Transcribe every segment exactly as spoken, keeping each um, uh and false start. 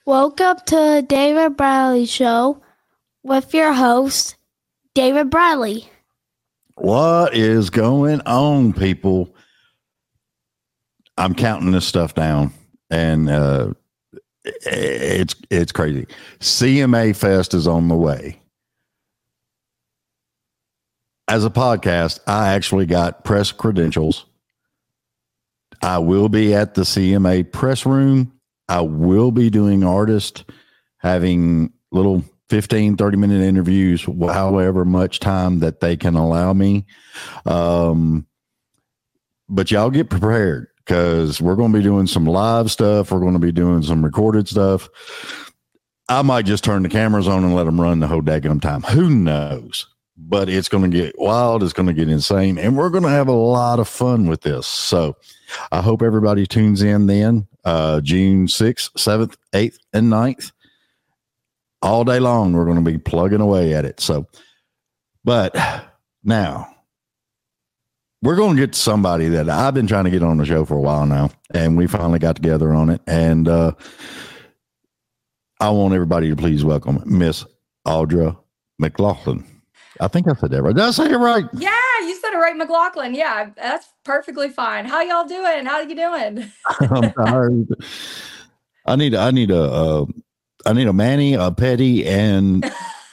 Welcome to the David Bradley Show with your host, David Bradley. What is going on, people? I'm counting this stuff down, and uh, it's it's crazy. C M A Fest is on the way. As a podcast, I actually got press credentials. I will be at the C M A press room. I will be doing artists, having little fifteen, thirty minute interviews, however much time that they can allow me. Um, but y'all get prepared because we're going to be doing some live stuff. We're going to be doing some recorded stuff. I might just turn the cameras on and let them run the whole daggum time. Who knows? But it's going to get wild. It's going to get insane. And we're going to have a lot of fun with this. So I hope everybody tunes in then, uh, June sixth, seventh, eighth, and ninth. All day long, we're going to be plugging away at it. So, but now we're going to get to somebody that I've been trying to get on the show for a while now, and we finally got together on it. And uh, I want everybody to please welcome Miss Audra McLaughlin. I think I said that right. Did I say it right? Yeah, you said it right, McLaughlin. Yeah, that's perfectly fine. How y'all doing? How you doing? I'm tired. I need. I need a. Uh, I need a Manny, a Petty, and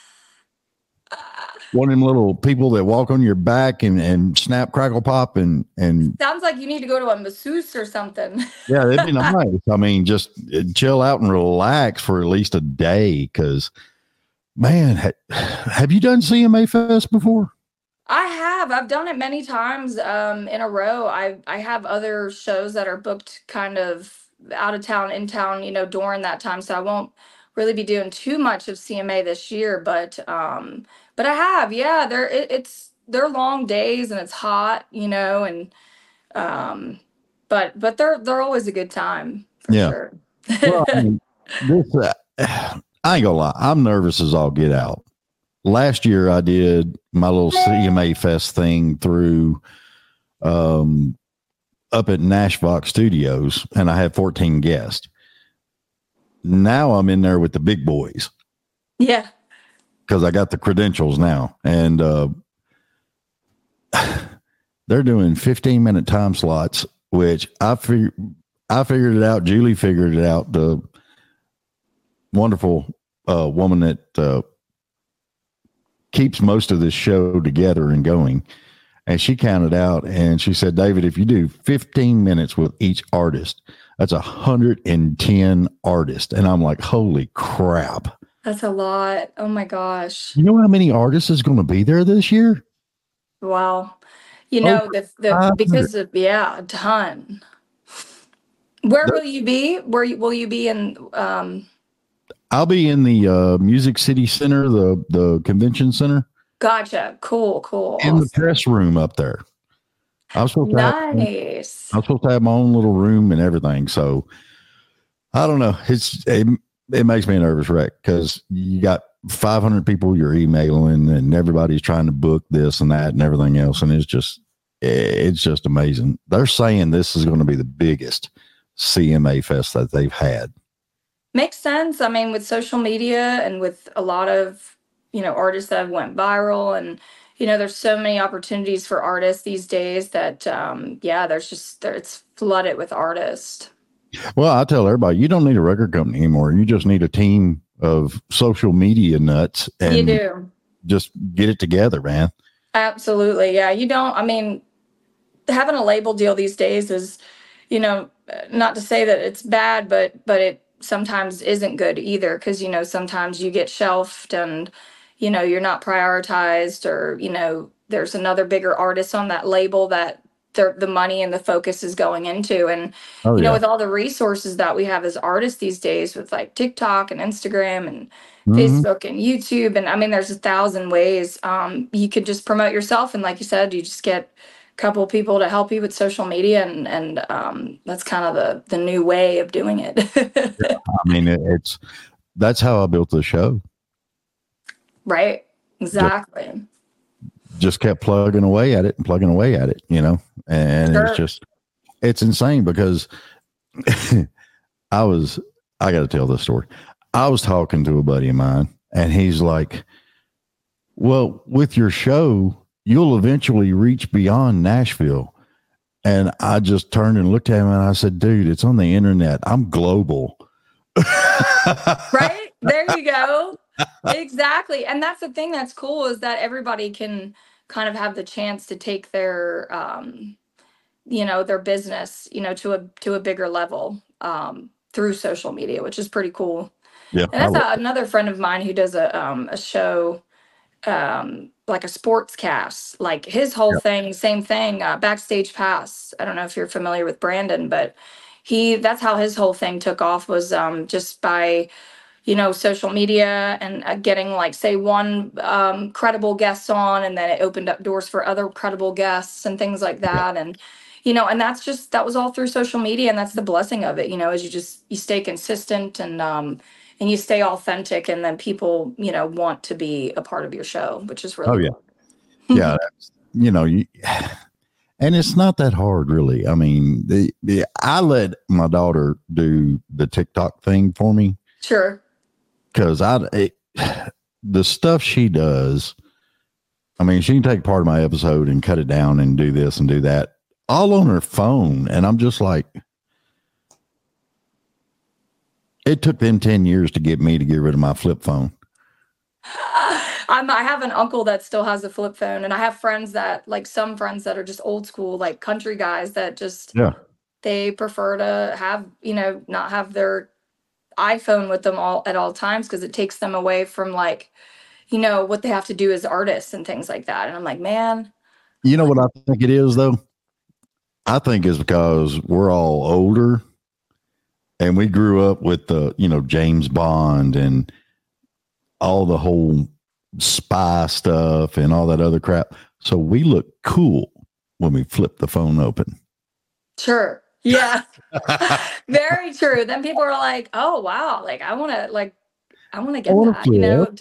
one of them little people that walk on your back and, and snap, crackle, pop, and and. Sounds like you need to go to a masseuse or something. Yeah, that'd be nice. I mean, just chill out and relax for at least a day, because. Man, ha- have you done C M A Fest before? I have. I've done it many times um, in a row. I I have other shows that are booked kind of out of town, in town, you know, during that time. So I won't really be doing too much of C M A this year. But um, but I have. Yeah, they're it, it's they're long days and it's hot, you know, and um, but but they're they're always a good time for yeah. sure. Well, I mean, this. Uh, I ain't gonna lie, I'm nervous as all get out. Last year I did my little C M A Fest thing through um up at Nashvox Studios, and I had fourteen guests. Now I'm in there with the big boys. Yeah. Because I got the credentials now. And uh they're doing fifteen minute time slots, which I fig- I figured it out. Julie figured it out. The wonderful uh, woman that uh, keeps most of this show together and going. And she counted out and she said, David, if you do fifteen minutes with each artist, that's one hundred ten artists. And I'm like, holy crap. That's a lot. Oh my gosh. You know how many artists is going to be there this year? Wow. You know, the, the because of, yeah, a ton. Where will you be? Where you, will you be in? Um, I'll be in the uh, Music City Center, the the convention center. Gotcha. Cool, cool. In awesome. The press room up there. I was supposed to nice. Have, I was supposed to have my own little room and everything. So I don't know. It's it, it makes me a nervous wreck because you got five hundred people you're emailing and everybody's trying to book this and that and everything else, and it's just it's just amazing. They're saying this is going to be the biggest C M A Fest that they've had. Makes sense. I mean, with social media and with a lot of, you know, artists that have went viral, and, you know, there's so many opportunities for artists these days that, um, yeah, there's just, there, it's flooded with artists. Well, I tell everybody, you don't need a record company anymore. You just need a team of social media nuts. And you do. Just get it together, man. Absolutely. Yeah. You don't, I mean, having a label deal these days is, you know, not to say that it's bad, but, but it, sometimes isn't good either, because you know sometimes you get shelved and you know you're not prioritized, or you know there's another bigger artist on that label that the money and the focus is going into. And oh, you know yeah. with all the resources that we have as artists these days, with like TikTok and Instagram and mm-hmm. Facebook and YouTube, and I mean there's a thousand ways um you could just promote yourself, and like you said, you just get couple people to help you with social media, and and um that's kind of the the new way of doing it. Yeah, I mean it, it's that's how I built the show. Right. Exactly. Just, just kept plugging away at it and plugging away at it, you know, and sure. it's just it's insane because I was I got to tell this story. I was talking to a buddy of mine, and he's like, well, with your show, you'll eventually reach beyond Nashville. And I just turned and looked at him and I said, dude, it's on the internet. I'm global. Right? There you go. Exactly. And that's the thing that's cool is that everybody can kind of have the chance to take their, um, you know, their business, you know, to a, to a bigger level, um, through social media, which is pretty cool. Yeah. And that's a, another friend of mine who does a, um, a show, um like a sports cast, like his whole Yeah. thing, same thing, uh, Backstage Pass. I don't know if you're familiar with Brandon, but he that's how his whole thing took off, was um just by, you know, social media and uh, getting like say one um credible guest on, and then it opened up doors for other credible guests and things like that. And you know, and that's just that was all through social media, and that's the blessing of it, you know, is you just you stay consistent and um and you stay authentic, and then people, you know, want to be a part of your show, which is really Oh, yeah. cool. Yeah. That's, you know, you, and it's not that hard, really. I mean, the, the, I let my daughter do the TikTok thing for me Sure. because I, it, the stuff she does, I mean, she can take part of my episode and cut it down and do this and do that all on her phone. And I'm just like, it took them ten years to get me to get rid of my flip phone. I'm, I have an uncle that still has a flip phone, and I have friends that, like some friends that are just old school, like country guys that just, Yeah. they prefer to have, you know, not have their iPhone with them all at all times because it takes them away from like, you know, what they have to do as artists and things like that. And I'm like, man. You know what I think it is, though? I think it's because we're all older and we grew up with the, you know, James Bond and all the whole spy stuff and all that other crap. So we look cool when we flip the phone open. Sure. Yeah. Very true. Then people are like, oh, wow. Like, I want to, like, I want to get wanna that, you know?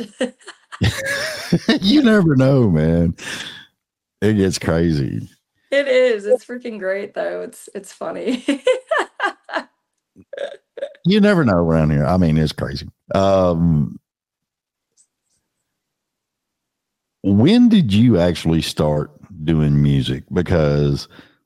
You never know, man. It gets crazy. It is. It's freaking great, though. It's, it's funny. You never know around here. I mean, it's crazy. Um, when did you actually start doing music? Because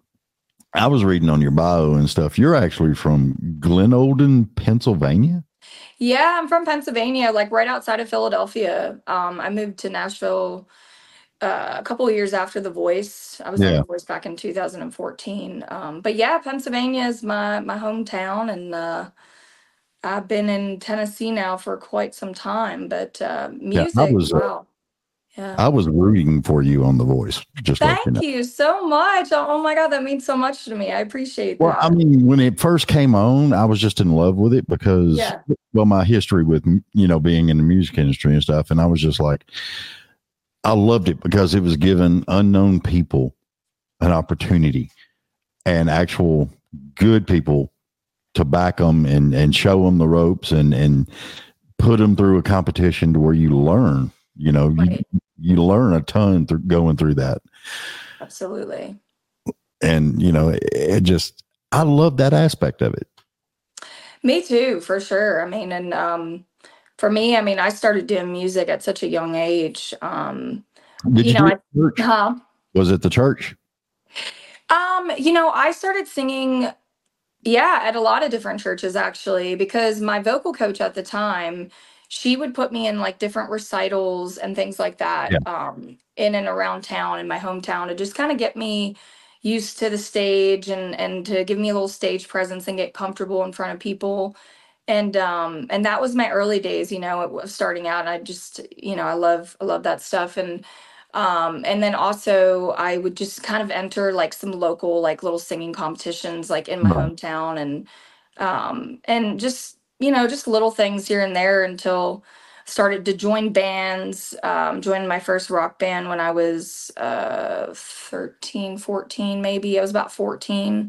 I was reading on your bio and stuff. You're actually from Glenolden, Pennsylvania. Yeah, I'm from Pennsylvania, like right outside of Philadelphia. Um, I moved to Nashville uh, a couple of years after The Voice. I was on Yeah. The Voice back in two thousand fourteen. Um, but yeah, Pennsylvania is my my hometown, and uh, I've been in Tennessee now for quite some time. But uh, Yeah, I music, was uh, wow, yeah. I was rooting for you on The Voice. Just to let you know. Thank you so much. Oh, oh my God, that means so much to me. I appreciate Well, that. I mean, when it first came on, I was just in love with it because, Yeah. well, my history with, you know, being in the music industry and stuff. And I was just like, I loved it because it was giving unknown people an opportunity and actual good people to back them and, and show them the ropes and, and put them through a competition to where you learn, you know, Right. you, you learn a ton through going through that. Absolutely. And, you know, it, it just, I love that aspect of it. Me too, for sure. I mean, and um, for me, I mean, I started doing music at such a young age. Um, Did you you, know, do it at church? huh? Was it the church? Um, you know, I started singing, yeah, at a lot of different churches actually, because my vocal coach at the time, she would put me in like different recitals and things like that, Yeah. um, in and around town in my hometown to just kind of get me used to the stage and and to give me a little stage presence and get comfortable in front of people. And um and that was my early days, you know, it was starting out. And I just, you know, I love I love that stuff. And um and then also I would just kind of enter like some local like little singing competitions like in my Right. hometown, and um and just, you know, just little things here and there until started to join bands. Um joined my first rock band when I was uh thirteen, fourteen, maybe. I was about fourteen.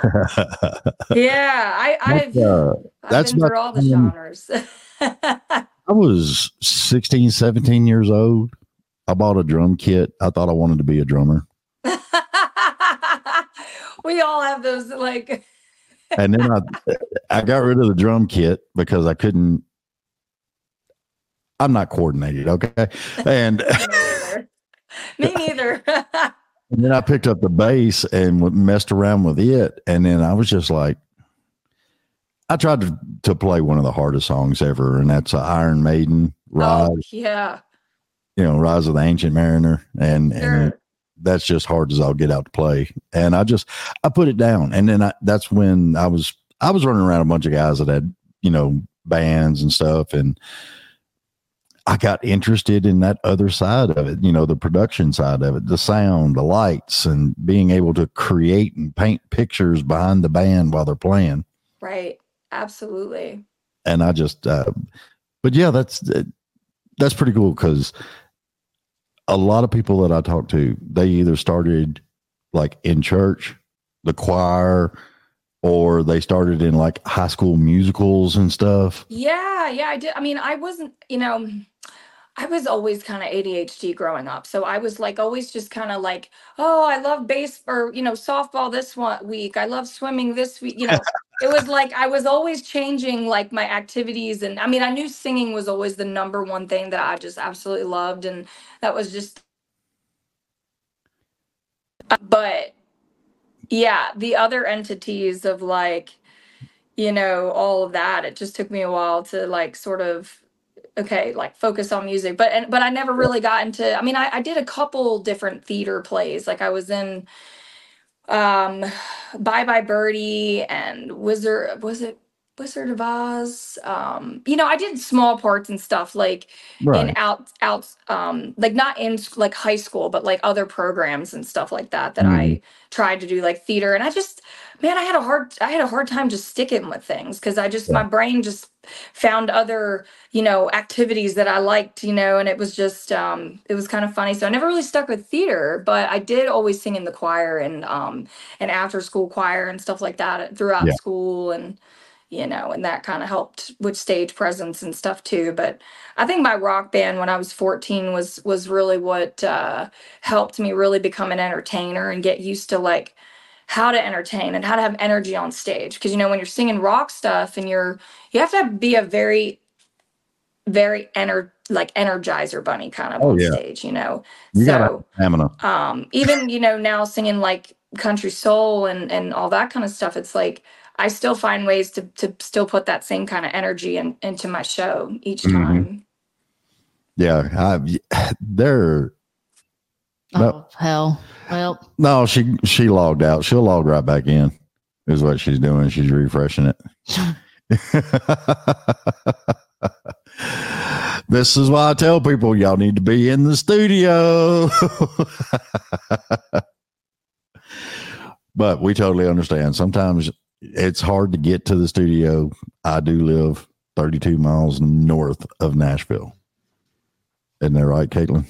Yeah, I I've That's, uh, I've that's been about through all the the time- genres. I was sixteen, seventeen years old. I bought a drum kit. I thought I wanted to be a drummer. We all have those like And then I, I got rid of the drum kit because I couldn't, I'm not coordinated. Okay. And Me neither. Me neither. And then I picked up the bass and messed around with it. And then I was just like, I tried to, to play one of the hardest songs ever, and that's uh, Iron Maiden, Rise, Oh, yeah. you know, Rise of the Ancient Mariner. And, Sure. and that's just hard as I'll get out to play. And I just, I put it down. And then I, that's when I was, I was running around a bunch of guys that had, you know, bands and stuff. And I got interested in that other side of it, you know, the production side of it, the sound, the lights, and being able to create and paint pictures behind the band while they're playing. Right. Absolutely. And I just, uh, but yeah, that's, that's pretty cool because a lot of people that I talk to, they either started like in church, the choir, or they started in like high school musicals and stuff. Yeah. Yeah. I did. I mean, I wasn't, you know, I was always kind of A D H D growing up. So I was like, always just kind of like, oh, I love base or, you know, softball this one week. I love swimming this week. You know, it was like, I was always changing like my activities. And I mean, I knew singing was always the number one thing that I just absolutely loved. And that was just, but yeah, the other entities of like, you know, all of that, it just took me a while to like sort of, okay, like focus on music. But and but I never really got into, I mean, I, I did a couple different theater plays. Like I was in um Bye Bye Birdie and Wizard, was it Wizard of Oz? Um, you know, I did small parts and stuff like Right. in out out um like not in s- like high school, but like other programs and stuff like that that I tried to do like theater. And I just, man, I had a hard I had a hard time just sticking with things because I just, Yeah. my brain just found other, you know, activities that I liked, you know, and it was just um it was kind of funny. So I never really stuck with theater, but I did always sing in the choir and um and after school choir and stuff like that throughout Yeah. school, and you know, and that kind of helped with stage presence and stuff too. But I think my rock band when I was fourteen was was really what uh helped me really become an entertainer and get used to like how to entertain and how to have energy on stage. Because you know, when you're singing rock stuff and you're you have to be a very very ener like energizer bunny kind of Oh, on yeah. stage, you know. You got So stamina. um even, you know, now singing like country soul and and all that kind of stuff, it's like I still find ways to to still put that same kind of energy in, into my show each Mhm. time. Yeah. I, they're, Oh, No. hell. Well, no, she, she logged out. She'll log right back in is what she's doing. She's refreshing it. This is why I tell people y'all need to be in the studio. But we totally understand. Sometimes it's hard to get to the studio. I do live thirty-two miles north of Nashville. Isn't that right, Caitlin?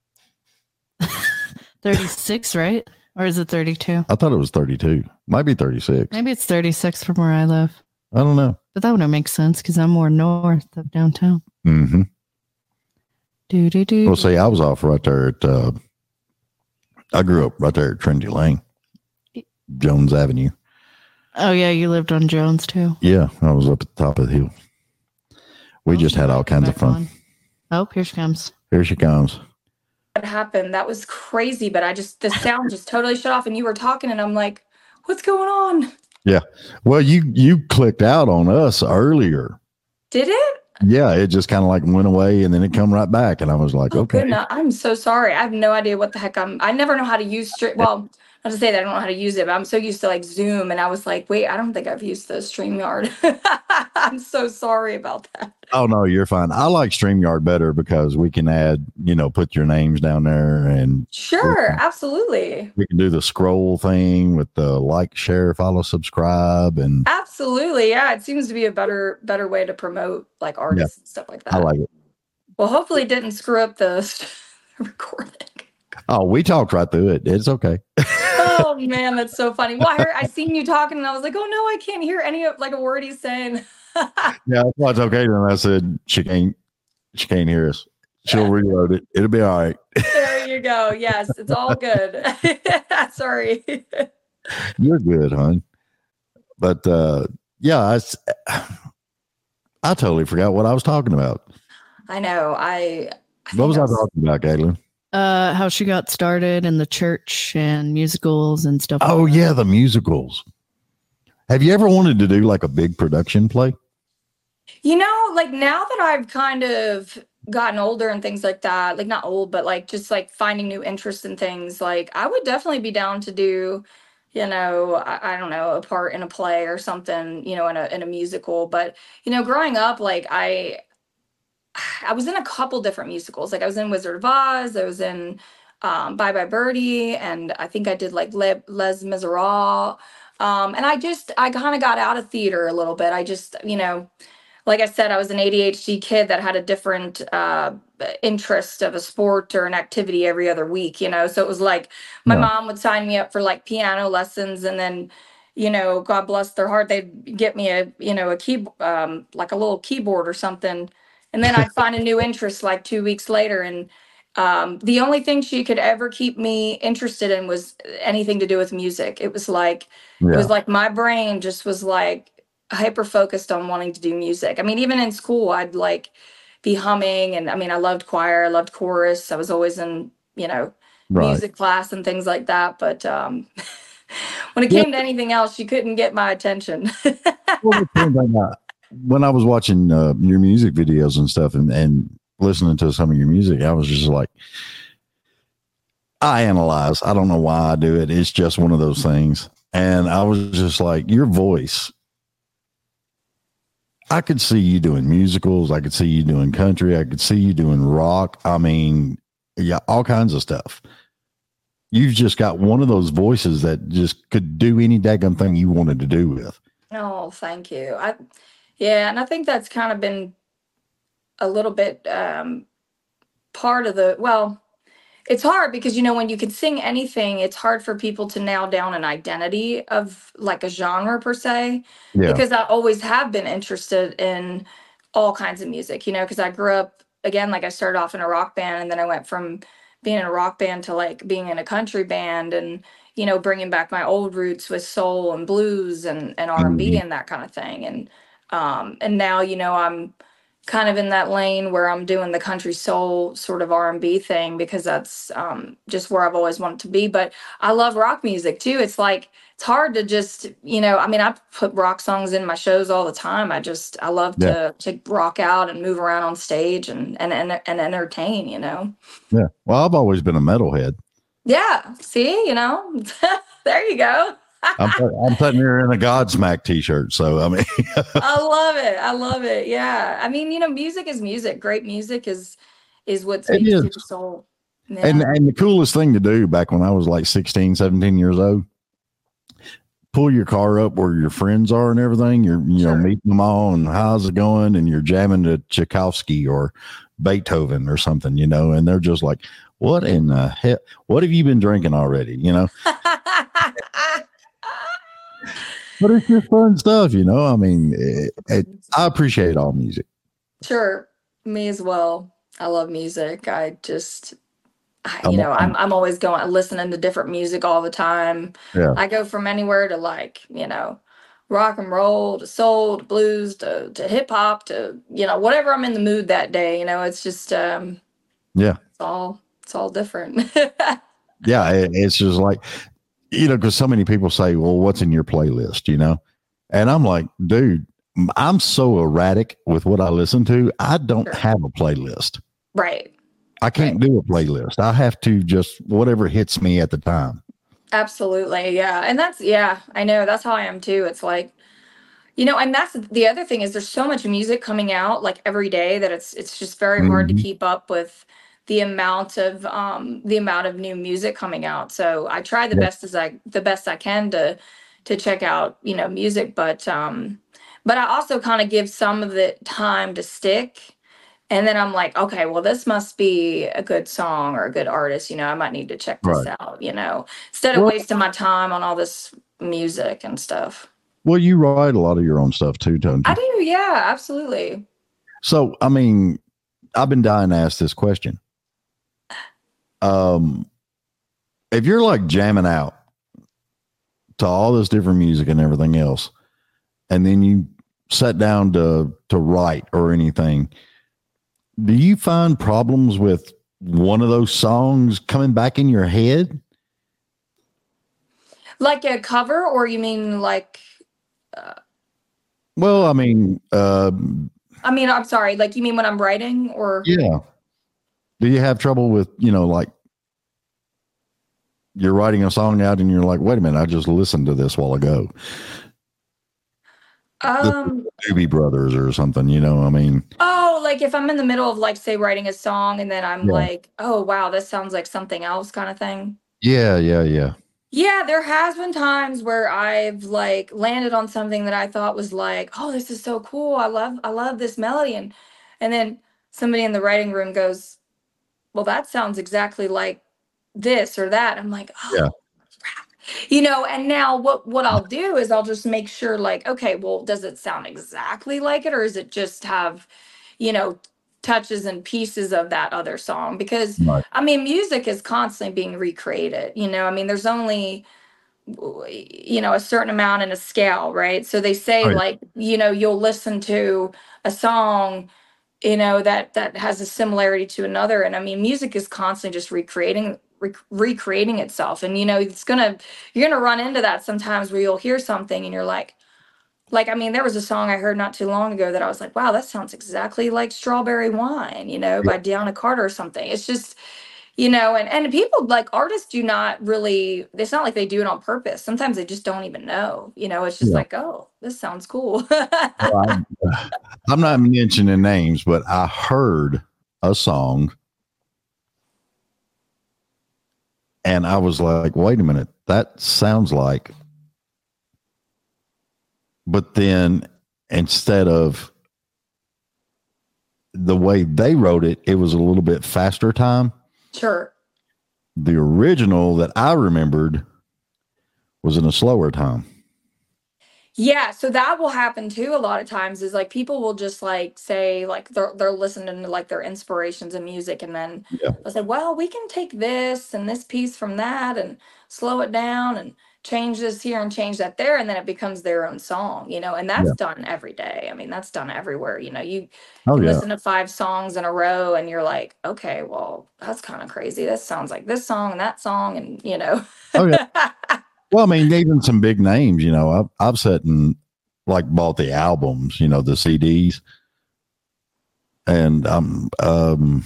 thirty-six, right? Or is it thirty-two? I thought it was thirty-two. Might be thirty-six. Maybe it's thirty-six from where I live. I don't know. But that wouldn't make sense because I'm more north of downtown. Mm-hmm. Do, do, do. Well, see, I was off right there at, uh, I grew up right there at Trinity Lane, Jones Avenue. Oh, yeah, you lived on Jones too. Yeah, I was up at the top of the hill. We Oh, just had all kinds of back fun. on. Oh, here she comes. Here she comes. What happened? That was crazy, but I just the sound just totally shut off and you were talking and I'm like, what's going on? Well, you you clicked out on us earlier. Did it? Yeah, it just kind of like went away and then it come right back. And I was like, Oh okay. goodness. I'm so sorry. I have no idea what the heck I'm I never know how to use stream. Well, not to say that I don't know how to use it, but I'm so used to like Zoom and I was like, wait, I don't think I've used the StreamYard. I'm so sorry about that. Oh, no, you're fine. I like StreamYard better because we can add, you know, put your names down there and Sure, absolutely. we can do the scroll thing with the like, share, follow, subscribe. And Absolutely. Yeah. It seems to be a better better way to promote like artists and stuff like that. I like it. Well, hopefully it didn't screw up the recording. Oh, we talked right through it. It's okay. Oh man, that's so funny. Well, I heard I seen you talking and I was like, oh no, I can't hear any of like a word he's saying. Yeah, that's why it's okay. Then I said she can't she can't hear us. She'll reload it. It'll be all right. There you go. Yes, it's all good. Sorry. You're good, hon. but uh, yeah, I, s- I totally forgot what I was talking about. I know. I, I What was think I that's- talking about, Caitlin? Uh, how she got started in the church and musicals and stuff. Oh, like that. yeah, the musicals. Have you ever wanted to do like a big production play? You know, like now that I've kind of gotten older and things like that, like not old, but like just like finding new interests in things, like I would definitely be down to do, you know, I, I don't know, a part in a play or something, you know, in a in a musical. But, you know, growing up, like I I was in a couple different musicals. Like I was in Wizard of Oz, I was in um, Bye Bye Birdie, and I think I did like Les, Les Miserables. Um, and I just I kind of got out of theater a little bit. I just, you know, like I said, I was an A D H D kid that had a different uh, interest of a sport or an activity every other week, you know. So it was like my Yeah. mom would sign me up for like piano lessons, and then, you know, God bless their heart, they'd get me a, you know, a key, um, like a little keyboard or something, and then I'd find a new interest like two weeks later, and um, the only thing she could ever keep me interested in was anything to do with music. It was like it Yeah. was like my brain just was like hyper focused on wanting to do music. I mean, even in school, I'd like be humming, and I mean, I loved choir, I loved chorus. I was always in, you know, Right. music class and things like that. But um, when it Yeah. came to anything else, she couldn't get my attention. Well, the thing about- when I was watching uh, your music videos and stuff and, and listening to some of your music, I was just like, I analyze. I don't know why I do it. It's just one of those things. And I was just like, your voice, I could see you doing musicals. I could see you doing country. I could see you doing rock. I mean, yeah, all kinds of stuff. You've just got one of those voices that just could do any daggone thing you wanted to do with. Oh, thank you. I, yeah, and I think that's kind of been a little bit um, part of the, well, it's hard because, you know, when you can sing anything, it's hard for people to nail down an identity of like a genre per se, Yeah. because I always have been interested in all kinds of music, you know, because I grew up, again, like I started off in a rock band, and then I went from being in a rock band to like being in a country band, and, you know, bringing back my old roots with soul and blues and, and R and B Mhm. and that kind of thing. And, um, and now, you know, I'm kind of in that lane where I'm doing the country soul sort of R and B thing, because that's um, just where I've always wanted to be. But I love rock music too. It's like, it's hard to just, you know, I mean, I put rock songs in my shows all the time. I just, I love Yeah. to, to rock out and move around on stage and, and, and, and entertain, you know? Yeah. Well, I've always been a metalhead. Yeah. See, you know, there you go. I'm, I'm sitting here in a Godsmack t-shirt. So, I mean, I love it. I love it. Yeah. I mean, you know, music is music. Great music is is what It speaks to is. the soul. Yeah. and, and the coolest thing to do back when I was like sixteen, seventeen years old, pull your car up where your friends are and everything. You're, you know, Sure. meeting them all and how's it going? And you're jamming to Tchaikovsky or Beethoven or something, you know, and they're just like, what in the hell? What have you been drinking already? You know, but it's just fun stuff, you know. I mean, it, it, I appreciate all music. Sure. Me as well. I love music. I just I, I'm- you know, I'm I'm always going listening to different music all the time. Yeah. I go from anywhere to like, you know, rock and roll to soul to blues to, to hip hop to, you know, whatever I'm in the mood that day. You know, it's just um Yeah. it's all it's all different. Yeah. It, it's just like, you know, because so many people say, well, what's in your playlist, you know? And I'm like, dude, I'm so erratic with what I listen to. I don't Sure. have a playlist. Right. I can't do a playlist. I have to just whatever hits me at the time. Absolutely. Yeah. And that's, yeah, I know that's how I am too. It's like, you know, and that's the other thing is there's so much music coming out like every day that it's, it's just very hard to Mhm. keep up with the amount of, um, the amount of new music coming out. So I try the Yeah. best as I, the best I can to, to check out, you know, music, but, um, but I also kind of give some of the time to stick. And then I'm like, okay, well, this must be a good song or a good artist. You know, I might need to check this Right. out, you know, instead of Well- wasting my time on all this music and stuff. Well, you write a lot of your own stuff too, don't you? I do. Yeah, absolutely. So, I mean, I've been dying to ask this question. Um, if you're like jamming out to all this different music and everything else, and then you sat down to to write or anything, do you find problems with one of those songs coming back in your head? Like a cover, or you mean like? Uh, Well, I mean, uh, I mean, I'm sorry. Like, you mean when I'm writing, or? yeah. Do you have trouble with, you know, like you're writing a song out and you're like, wait a minute, I just listened to this while ago. Um, the Doobie Brothers or something, you know, I mean. Oh, like if I'm in the middle of, like, say, writing a song and then I'm Yeah. like, oh, wow, this sounds like something else kind of thing. Yeah, yeah, yeah. Yeah, there has been times where I've like landed on something that I thought was like, oh, this is so cool. I love I love this melody. And and then somebody in the writing room goes, well, that sounds exactly like this or that. I'm like, oh, Yeah. crap. You know, and now what what I'll do is I'll just make sure, like, okay, well, does it sound exactly like it, or is it just have, you know, touches and pieces of that other song? Because Right. I mean, music is constantly being recreated, you know. I mean, there's only w- you know a certain amount in a scale, right? So they say, Right. like, you know, you'll listen to a song, you know, that that has a similarity to another. And I mean, music is constantly just recreating rec- recreating itself. And you know, it's gonna you're gonna run into that sometimes where you'll hear something and you're like like I mean, there was a song I heard not too long ago that I was like, wow, that sounds exactly like Strawberry Wine, you know, Yeah. by Deanna Carter or something. It's just, you know, and and people, like, artists do not really, it's not like they do it on purpose. Sometimes they just don't even know, you know. It's just Yeah. like, oh, this sounds cool. Well, I'm, I'm not mentioning names, but I heard a song and I was like, wait a minute, that sounds like. But then instead of the way they wrote it, it was a little bit faster time. Sure. The original that I remembered was in a slower time. Yeah, so that will happen too a lot of times, is like people will just like say, like, they're they're listening to like their inspirations in music, and then Yeah. they'll say, well, we can take this and this piece from that and slow it down and change this here and change that there, and then it becomes their own song, you know. And that's Yeah. done every day. I mean, that's done everywhere. You know, you Oh, can yeah. listen to five songs in a row and you're like, okay, well, that's kind of crazy. This sounds like this song and that song, and you know. Oh, yeah. Well, I mean, even some big names, you know, I've, I've sat and like bought the albums, you know, the C Ds. And um, um,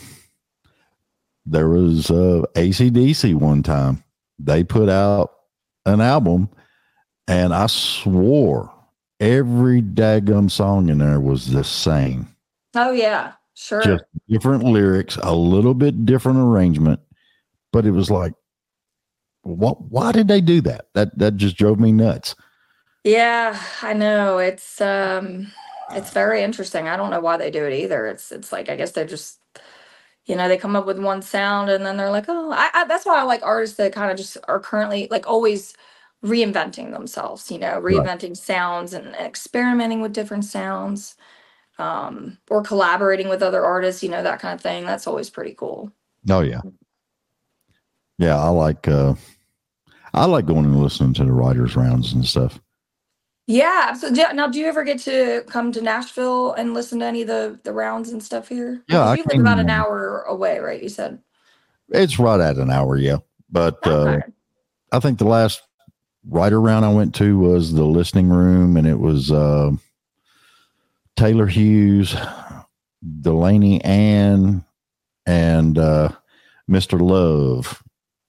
there was uh, A C D C one time. They put out an album and I swore every daggum song in there was the same. Oh, yeah, sure. Just different lyrics, a little bit different arrangement. But it was like, what? Why did they do that? That that just drove me nuts. Yeah, I know. It's um it's very interesting. I don't know why they do it either. It's it's like, I guess they're just, you know, they come up with one sound and then they're like, oh, I, I that's why I like artists that kind of just are currently like always reinventing themselves, you know, Right. reinventing sounds and experimenting with different sounds, um, or collaborating with other artists, you know, that kind of thing. That's always pretty cool. Oh yeah, yeah. I like uh, I like going and listening to the writers' rounds and stuff. Yeah, so do, now do you ever get to come to Nashville and listen to any of the the rounds and stuff here? Yeah, Because I you live came. about an hour away, right? You said. It's right at an hour, yeah. But uh, Okay. I think the last writer round I went to was the listening room, and it was uh, Taylor Hughes, Delaney Ann, and uh, Mister Love.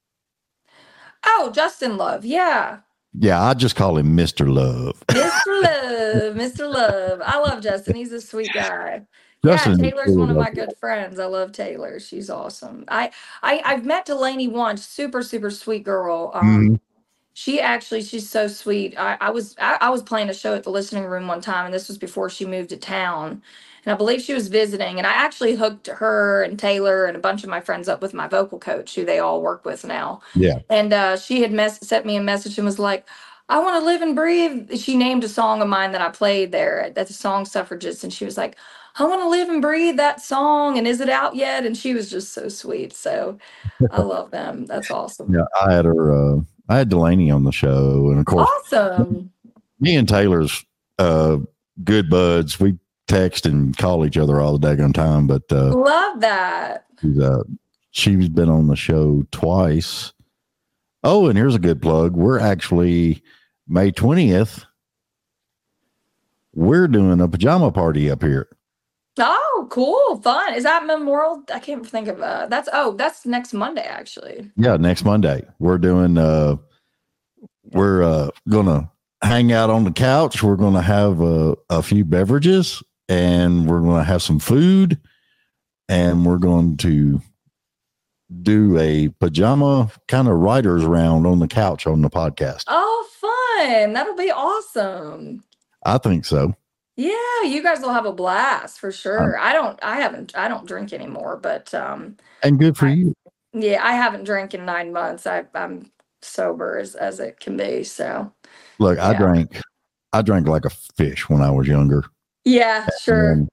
Oh, Justin Love. Yeah. Yeah, I just call him Mister Love. Mister Love. Mister Love. I love Justin. He's a sweet guy. Justin Yeah, is Taylor's cool, one of though. my good friends. I love Taylor. She's awesome. I, I I've met Delaney once. Super, super sweet girl. Um, Mhm. she actually, she's so sweet. I, I was I, I was playing a show at the listening room one time, and this was before she moved to town. And I believe she was visiting, and I actually hooked her and Taylor and a bunch of my friends up with my vocal coach, who they all work with now. Yeah. And uh, she had mess- sent me a message and was like, I want to live and breathe. She named a song of mine that I played there at, at the Song Suffragist. And she was like, I want to live and breathe that song. And is it out yet? And she was just so sweet. So I love them. That's awesome. Yeah, I had her. Uh, I had Delaney on the show, and of course, Awesome. me and Taylor's uh, good buds. We text and call each other all the daggone time. But uh, Love that. she's, uh, she's been on the show twice. Oh, and here's a good plug. We're actually May twentieth. We're doing a pajama party up here. Oh, cool. Fun. Is that Memorial? I can't think of uh that's oh, that's next Monday actually. Yeah, next Monday. We're doing uh we're uh gonna hang out on the couch. We're gonna have a, a few beverages and we're gonna have some food and we're going to do a pajama kind of writers round on the couch on the podcast. Oh, fun. That'll be awesome. I think so. Yeah, you guys will have a blast for sure. I don't I haven't I don't drink anymore, but um And good for I, you. yeah, I haven't drank in nine months. I I'm sober as, as it can be. So Look, yeah. I drank I drank like a fish when I was younger. Yeah, sure. And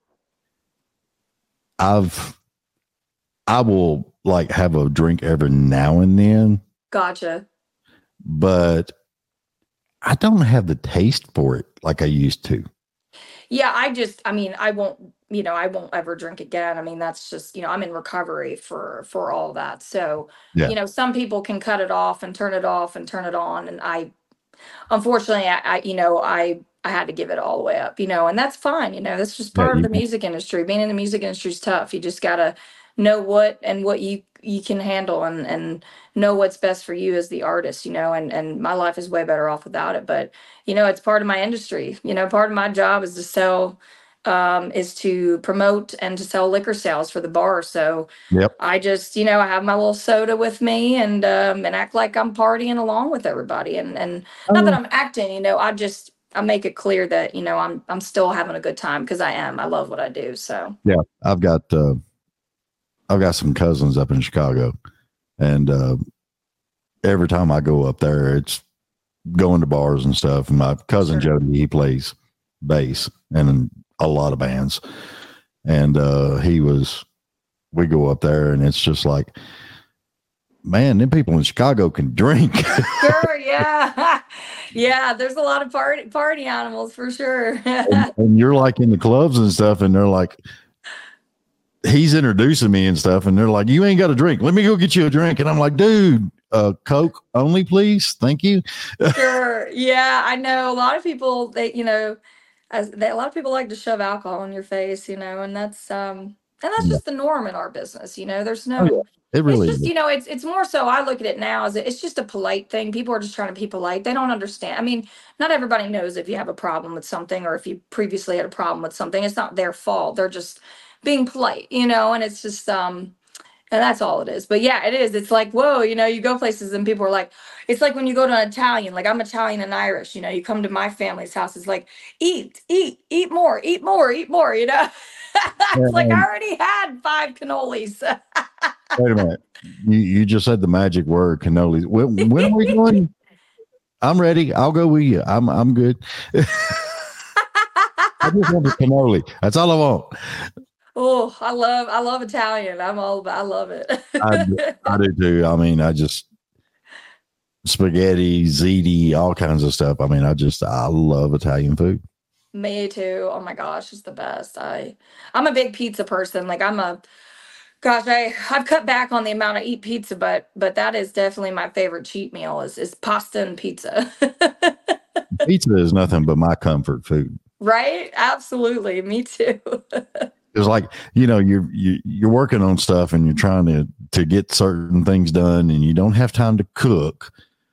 I've I will like have a drink every now and then, Gotcha. but I don't have the taste for it like I used to. Yeah, I just, I mean, I won't, you know, I won't ever drink again. I mean, that's just, you know, I'm in recovery for for all that. So, Yeah. you know, some people can cut it off and turn it off and turn it on, and I, unfortunately, I, I you know, I I had to give it all the way up, you know, and that's fine. You know, that's just Yeah, part of you- the music industry. Being in the music industry is tough. You just gotta know what and what you you can handle and and know what's best for you as the artist, you know, and and my life is way better off without it. But you know, it's part of my industry. You know, part of my job is to sell, um, is to promote and to sell liquor sales for the bar. So Yep. I just, you know, I have my little soda with me and um, and act like I'm partying along with everybody. And and not that I'm acting, you know, I just I make it clear that you know I'm I'm still having a good time because I am. I love what I do. So Yeah. I've got uh I've got some cousins up in Chicago, and uh every time I go up there, it's going to bars and stuff. And my cousin Sure. Jody, he plays bass and in a lot of bands. And uh he was we go up there and it's just like, man, them people in Chicago can drink. sure, yeah, yeah. There's a lot of party party animals for sure. and, and you're like in the clubs and stuff, and they're like, he's introducing me and stuff, and they're like, you ain't got a drink, let me go get you a drink. And I'm like, dude, uh Coke only, please, thank you. Sure. Yeah, I know a lot of people, they, you know, as they, a lot of people like to shove alcohol in your face, you know, and that's um and that's Yeah. just the norm in our business, you know. There's no Oh, yeah. It really it's just, is. you know, it's it's more so I look at it now as a- it's just a polite thing. People are just trying to be polite. They don't understand. I mean, not everybody knows if you have a problem with something or if you previously had a problem with something. It's not their fault. They're just being polite, you know, and it's just um and that's all it is. But yeah, it is. It's like, whoa, you know, you go places and people are like, it's like when you go to an Italian, like I'm Italian and Irish, you know, you come to my family's house, it's like, eat, eat, eat more, eat more, eat more, you know? It's like I already had five cannolis. Wait a minute, you, you just said the magic word, cannolis. When, when are we going? I'm ready, I'll go with you. i'm I'm good. I just want the cannoli, that's all I want. Oh, I love, I love Italian. I'm all about, I love it. I, I do too. I mean, I just spaghetti, ziti, all kinds of stuff. I mean, I just I love Italian food. Me too. Oh my gosh, it's the best. I, I'm a big pizza person. Like I'm a, gosh, I, I've cut back on the amount I eat pizza, but, but that is definitely my favorite cheat meal is, is pasta and pizza. Pizza is nothing but my comfort food. Right? Absolutely. Me too. It's like, you know, you're you, you're working on stuff and you're trying to to get certain things done, and you don't have time to cook,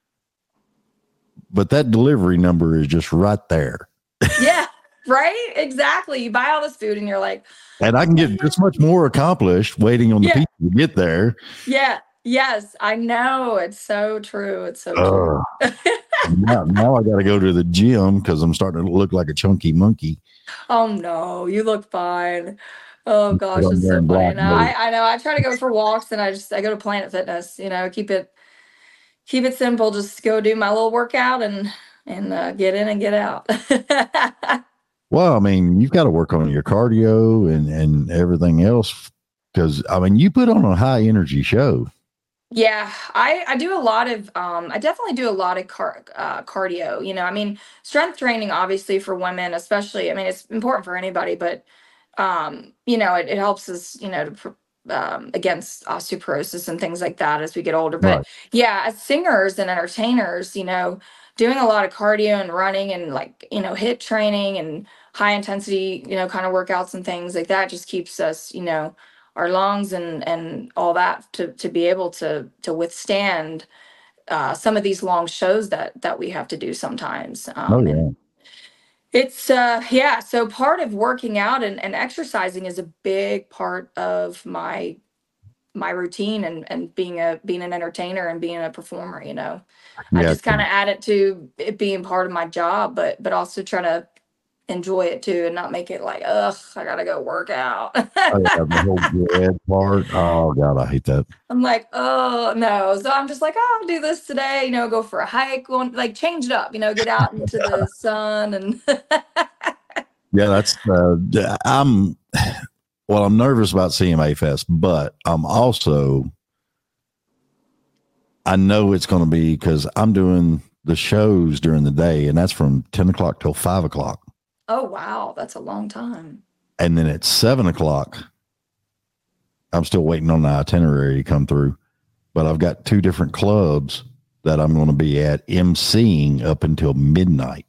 but that delivery number is just right there, Yeah. Right? Exactly. You buy all this food and you're like, and I can get this much more accomplished waiting on the Yeah. pizza to get there. yeah, yes, I know. It's so true. It's so true. Ugh. now, now I got to go to the gym because I'm starting to look like a chunky monkey. Oh no, you look fine. Oh gosh, I'm it's so wearing funny. black No, boots. I, I know. I try to go for walks and I just I go to Planet Fitness, you know, keep it keep it simple. Just go do my little workout and and uh, get in and get out. Well, I mean, you've got to work on your cardio and, and everything else because, I mean, you put on a high energy show. Yeah, I I do a lot of um I definitely do a lot of car uh cardio, you know. I mean, strength training obviously for women especially. I mean, it's important for anybody, but um you know, it, it helps us, you know, to pr- um against osteoporosis and things like that as we get older. But Right. yeah, as singers and entertainers, you know, doing a lot of cardio and running and like, you know, hit training and high intensity, you know, kind of workouts and things like that just keeps us, you know, our lungs and and all that to to be able to to withstand uh, some of these long shows that that we have to do sometimes. Oh Um, yeah. and it's uh, yeah, so part of working out and, and exercising is a big part of my my routine and and being a being an entertainer and being a performer. You know, I Yeah. just kind of add it to it being part of my job, but but also try to enjoy it too and not make it like, ugh, I gotta go work out. Oh, yeah, the whole red part. Oh God, I hate that. I'm like, oh no. So I'm just like, oh, I'll do this today, you know, go for a hike, go on, like change it up, you know, get out into the sun and Yeah, that's. Uh, d- I'm. Well, I'm nervous about C M A Fest, but I'm also. I know it's going to be because I'm doing the shows during the day, and that's from ten o'clock till five o'clock, oh wow, that's a long time. and then at seven o'clock, I'm still waiting on the itinerary to come through. But I've got two different clubs that I'm going to be at emceeing up until midnight.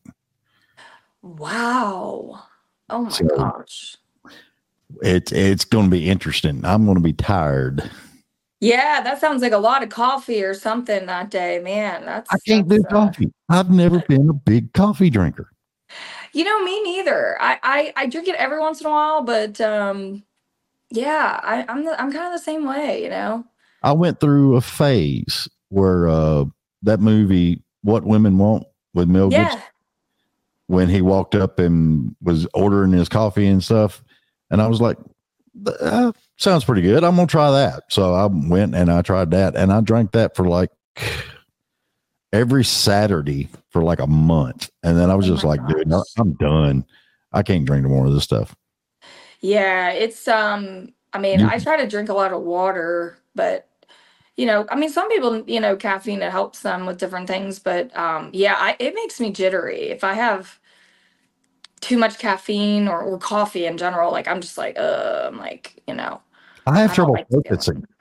Wow. Oh my So gosh. it's it's going to be interesting. I'm going to be tired. Yeah, that sounds like a lot of coffee or something that day, man. That's I can't that's do uh, coffee. I've never been a big coffee drinker. you know, me neither. I, I I drink it every once in a while, but um yeah, I, I'm the, I'm kind of the same way, you know. I went through a phase where uh, that movie, What Women Want, with Mel Gibson, Yeah. when he walked up and was ordering his coffee and stuff. And I was like, uh, sounds pretty good. I'm going to try that. So I went and I tried that. And I drank that for like every Saturday for like a month. And then I was Oh just my like, dude, no, gosh. I'm done. I can't drink no more of this stuff. Yeah, it's um I mean, You, I try to drink a lot of water, but you know, I mean some people, you know, caffeine it helps them with different things, but um yeah, I it makes me jittery. If I have too much caffeine or, or coffee in general, like I'm just like, uh, I'm like, you know, I have I don't trouble like the focusing. feeling.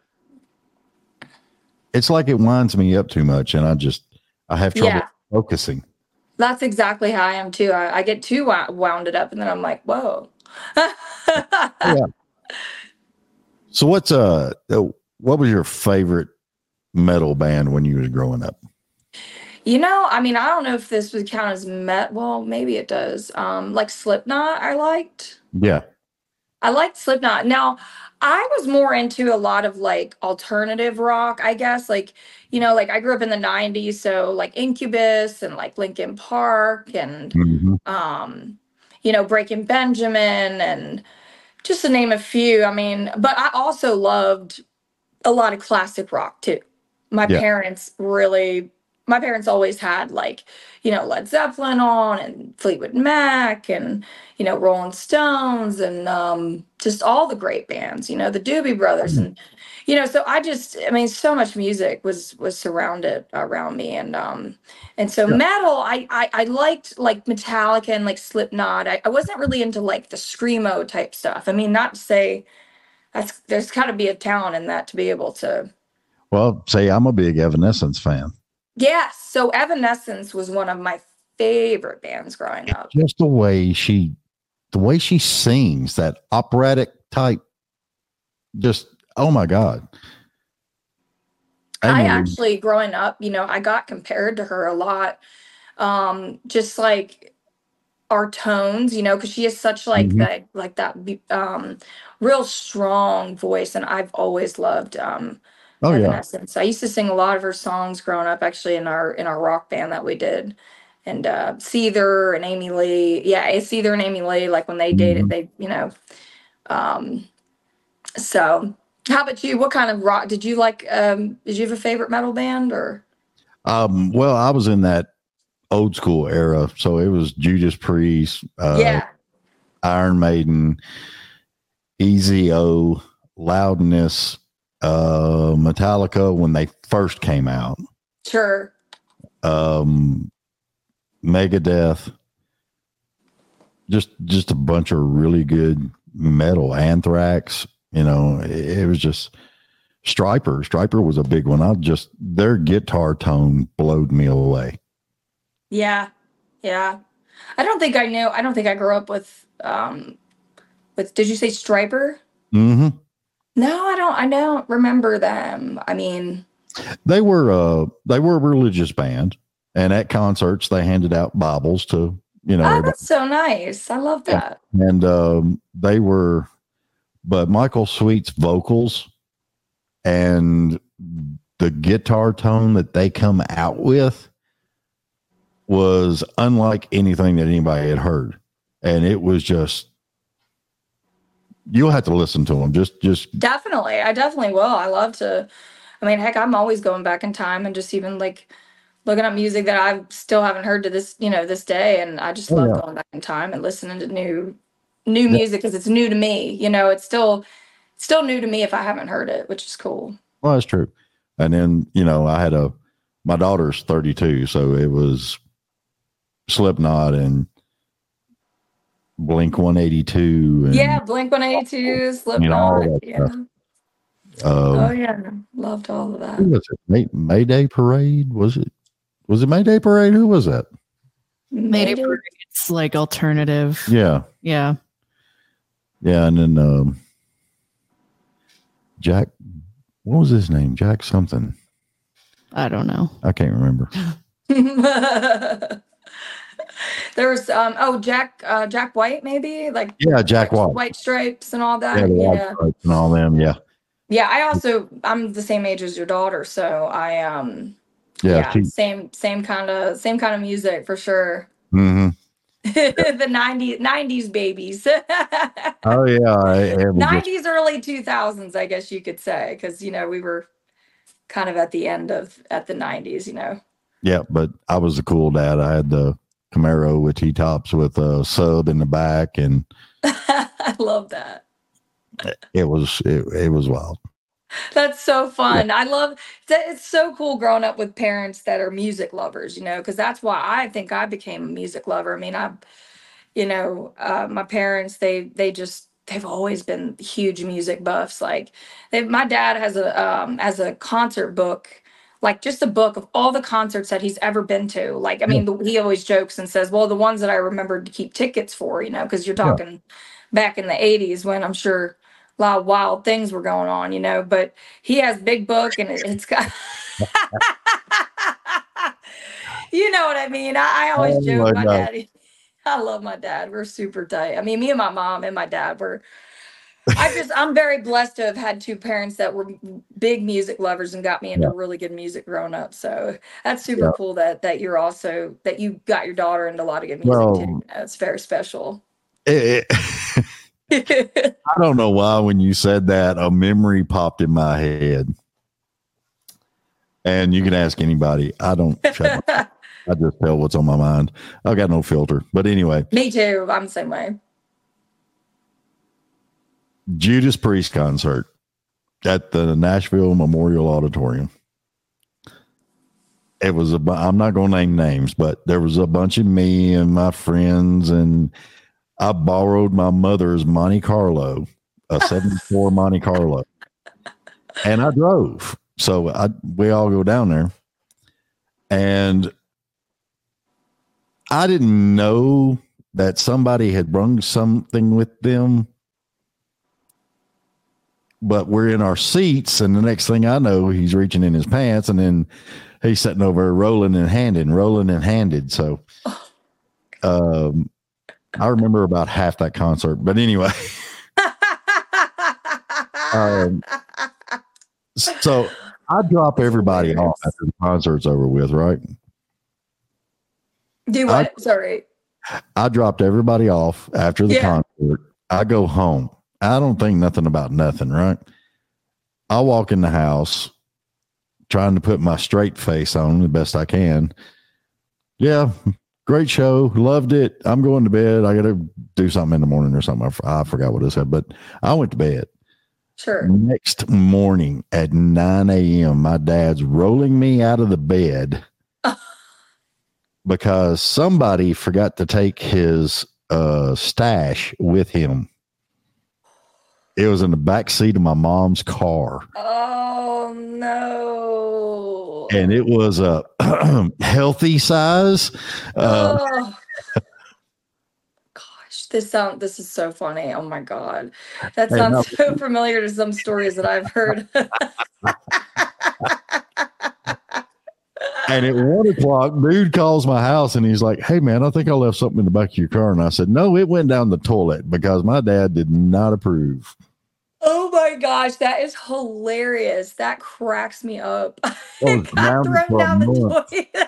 It's like it winds me up too much. And I just, I have trouble Yeah, focusing. that's exactly how I am too. I, I get too wou- wounded up and then I'm like, whoa. Yeah. So what's uh uh, what was your favorite metal band when you was growing up? You know, I mean, I don't know if this would count as met. Well, maybe it does. Um, like Slipknot, I liked. Yeah. I liked Slipknot. Now, I was more into a lot of like alternative rock, I guess. Like, you know, like I grew up in the nineties, so like Incubus and like Linkin Park and Mhm. um, you know, Breaking Benjamin and just to name a few. I mean, but I also loved a lot of classic rock too. My Yeah. parents really, my parents always had like, you know, Led Zeppelin on and Fleetwood Mac and, you know, Rolling Stones and um, just all the great bands, you know, the Doobie Brothers. And, you know, so I just, I mean, so much music was, was surrounded around me. And, um, and so Yeah. metal, I, I, I liked like Metallica and like Slipknot. I, I wasn't really into like the screamo type stuff. I mean, not to say, that's there's got to be a talent in that to be able to. Well, say I'm a big Evanescence fan. Yes, so Evanescence was one of my favorite bands growing up. Just the way she the way she sings, that operatic type, just oh my God. I mean, actually, growing up, you know, I got compared to her a lot. Um, just like our tones, you know, because she has such like mhm. that, like that, be- um, real strong voice, and I've always loved um, Oh yeah. Evanescence. I used to sing a lot of her songs growing up, actually, in our in our rock band that we did. And uh, Seether and Amy Lee, yeah, it's Seether and Amy Lee. Like when they dated, Mhm. they, you know, um, so. How about you? What kind of rock did you like? Um, did you have a favorite metal band or? Um, well, I was in that old school era, so it was Judas Priest, uh, Yeah. Iron Maiden, Easy O, Loudness, uh, Metallica when they first came out, Sure. um, Megadeth, just just a bunch of really good metal. Anthrax, you know, it, it was just Striper. Striper was a big one. I just their guitar tone blowed me away. Yeah. Yeah. I don't think I knew. I don't think I grew up with, um, with, did you say Striper? Mm-hmm. No, I don't, I don't remember them. I mean, They were uh they were a religious band, and at concerts they handed out Bibles to you know oh, everybody. that's so nice. I love that. And um, they were, but Michael Sweet's vocals and the guitar tone that they come out with was unlike anything that anybody had heard, and it was just you'll have to listen to them. Just just Definitely. I definitely will. I love to, I mean, heck, I'm always going back in time and just even like looking up music that I still haven't heard to this, you know, this day. And I just Oh, love yeah. going back in time and listening to new, new Yeah. music because it's new to me. You know, it's still, still new to me if I haven't heard it, which is cool. well, that's true. And then you know I had a my daughter's thirty-two, so it was Slipknot and Blink one eighty-two. And, Yeah, Blink one eighty-two, you know, all Slipknot. that Yeah. stuff. Um, Oh yeah, loved all of that. Who was it? May, Mayday Parade? Was it? Was it Mayday Parade? Who was that? Mayday Mayday- Parade. It's like alternative. Yeah, Yeah. yeah. And then um, Jack, what was his name? Jack something. I don't know. I can't remember. There was um oh Jack uh Jack White maybe like Yeah, Jack White. White Stripes and all Yeah, that. the White Yeah. Stripes and all them. Yeah, Yeah, I also I'm the same age as your daughter, so I um yeah. yeah, she- same same kind of same kind of music for sure. mhm. The nineties nineties babies. Oh yeah, it, it was just- nineties early two thousands, I guess you could say, cuz you know, we were kind of at the end of at the nineties, you know. yeah. But I was the cool dad. I had the Camaro with T-tops with a sub in the back, and I love that. it was it, it was wild. That's so fun. I love that. It's so cool growing up with parents that are music lovers, you know, because that's why I think I became a music lover. I mean, I, you know, uh, my parents, they, they just, they've always been huge music buffs. Like they, my dad has a, um, as a concert book, like just a book of all the concerts that he's ever been to. Like, I mean, the, he always jokes and says, well, the ones that I remembered to keep tickets for, you know, because you're Yeah. talking back in the eighties when I'm sure a lot of wild things were going on, you know, but he has big book and it, it's got, you know what I mean? I, I always Oh, joke, my my God. dad, I love my dad. We're super tight. I mean, me and my mom and my dad were, I just, I'm very blessed to have had two parents that were big music lovers and got me into Yeah. really good music growing up. So that's super Yeah. cool that, that you're also, that you got your daughter into a lot of good music Well, too. You know, it's very special. It, it, I don't know why when you said that, a memory popped in my head. And you can ask anybody. I don't shut my- I just tell what's on my mind. I've got no filter. But anyway, Me too. I'm the same way. Judas Priest concert at the Nashville Memorial Auditorium. It was a bu- I'm not going to name names, but there was a bunch of me and my friends, and I borrowed my mother's Monte Carlo, a seventy-four Monte Carlo, and I drove. So I we all go down there, and I didn't know that somebody had brung something with them. But we're in our seats, and the next thing I know, he's reaching in his pants, and then he's sitting over rolling and handed, rolling and handed. So um, I remember about half that concert. But anyway, um, so I drop everybody off after the concert's over with, right? Do what? Sorry. I dropped everybody off after the Yeah. concert. I go home. I don't think nothing about nothing, right? I walk in the house trying to put my straight face on the best I can. Yeah, great show. Loved it. I'm going to bed. I got to do something in the morning or something. I, f- I forgot what I said, but I went to bed. Sure. Next morning at nine a.m., my dad's rolling me out of the bed because somebody forgot to take his uh, stash with him. It was in the back seat of my mom's car. Oh no. And it was a healthy size. Uh, Oh gosh, this sound this is so funny. Oh my God. That and sounds I- so familiar to some stories that I've heard. And at one o'clock, dude calls my house and he's like, "Hey, man, I think I left something in the back of your car." And I said, "No, it went down the toilet," because my dad did not approve. Oh my gosh, that is hilarious. That cracks me up. I was It got grounded thrown for a down the month. toilet.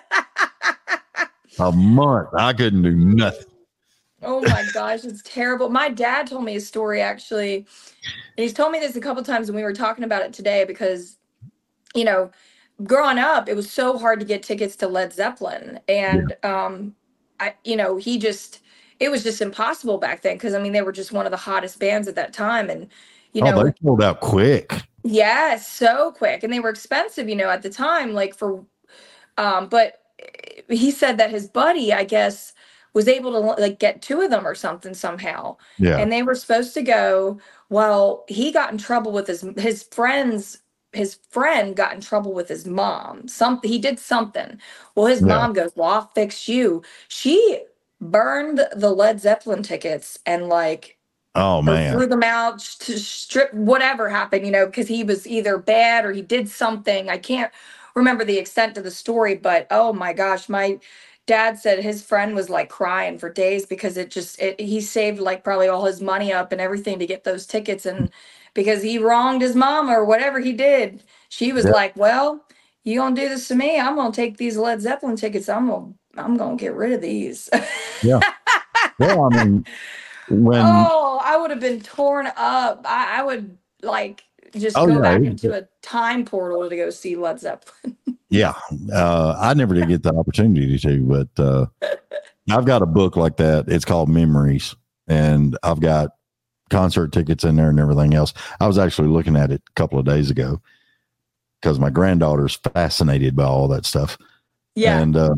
A month. I couldn't do nothing. Oh my gosh, it's terrible. My dad told me a story actually. And he's told me this a couple times when we were talking about it today because, you know, growing up, it was so hard to get tickets to Led Zeppelin. And um I you know, he just it was just impossible back then because I mean they were just one of the hottest bands at that time and you Oh, know they sold out quick. yeah, so quick. And they were expensive, you know, at the time, like for um, but he said that his buddy, I guess, was able to like get two of them or something somehow. Yeah. And they were supposed to go. Well, he got in trouble with his his friends. His friend got in trouble with his mom. Something he did something. Well, his Yeah. mom goes, "Well, I'll fix you." She burned the Led Zeppelin tickets and like Oh, or man. threw them out to strip whatever happened, you know, because he was either bad or he did something. I can't remember the extent of the story, but oh my gosh, my dad said his friend was like crying for days because it just it he saved like probably all his money up and everything to get those tickets and because he wronged his mom or whatever he did. She was Yeah. like, "Well, you gonna do this to me? I'm gonna take these Led Zeppelin tickets. I'm gonna I'm gonna get rid of these." Yeah. Well, I mean, when Oh, I would have been torn up. I, I would like just Oh, go yeah, back it- into a time portal to go see Led Zeppelin. yeah, uh, I never did get the opportunity to, but uh, I've got a book like that. It's called Memories, and I've got concert tickets in there and everything else. I was actually looking at it a couple of days ago because my granddaughter's fascinated by all that stuff. Yeah. And uh,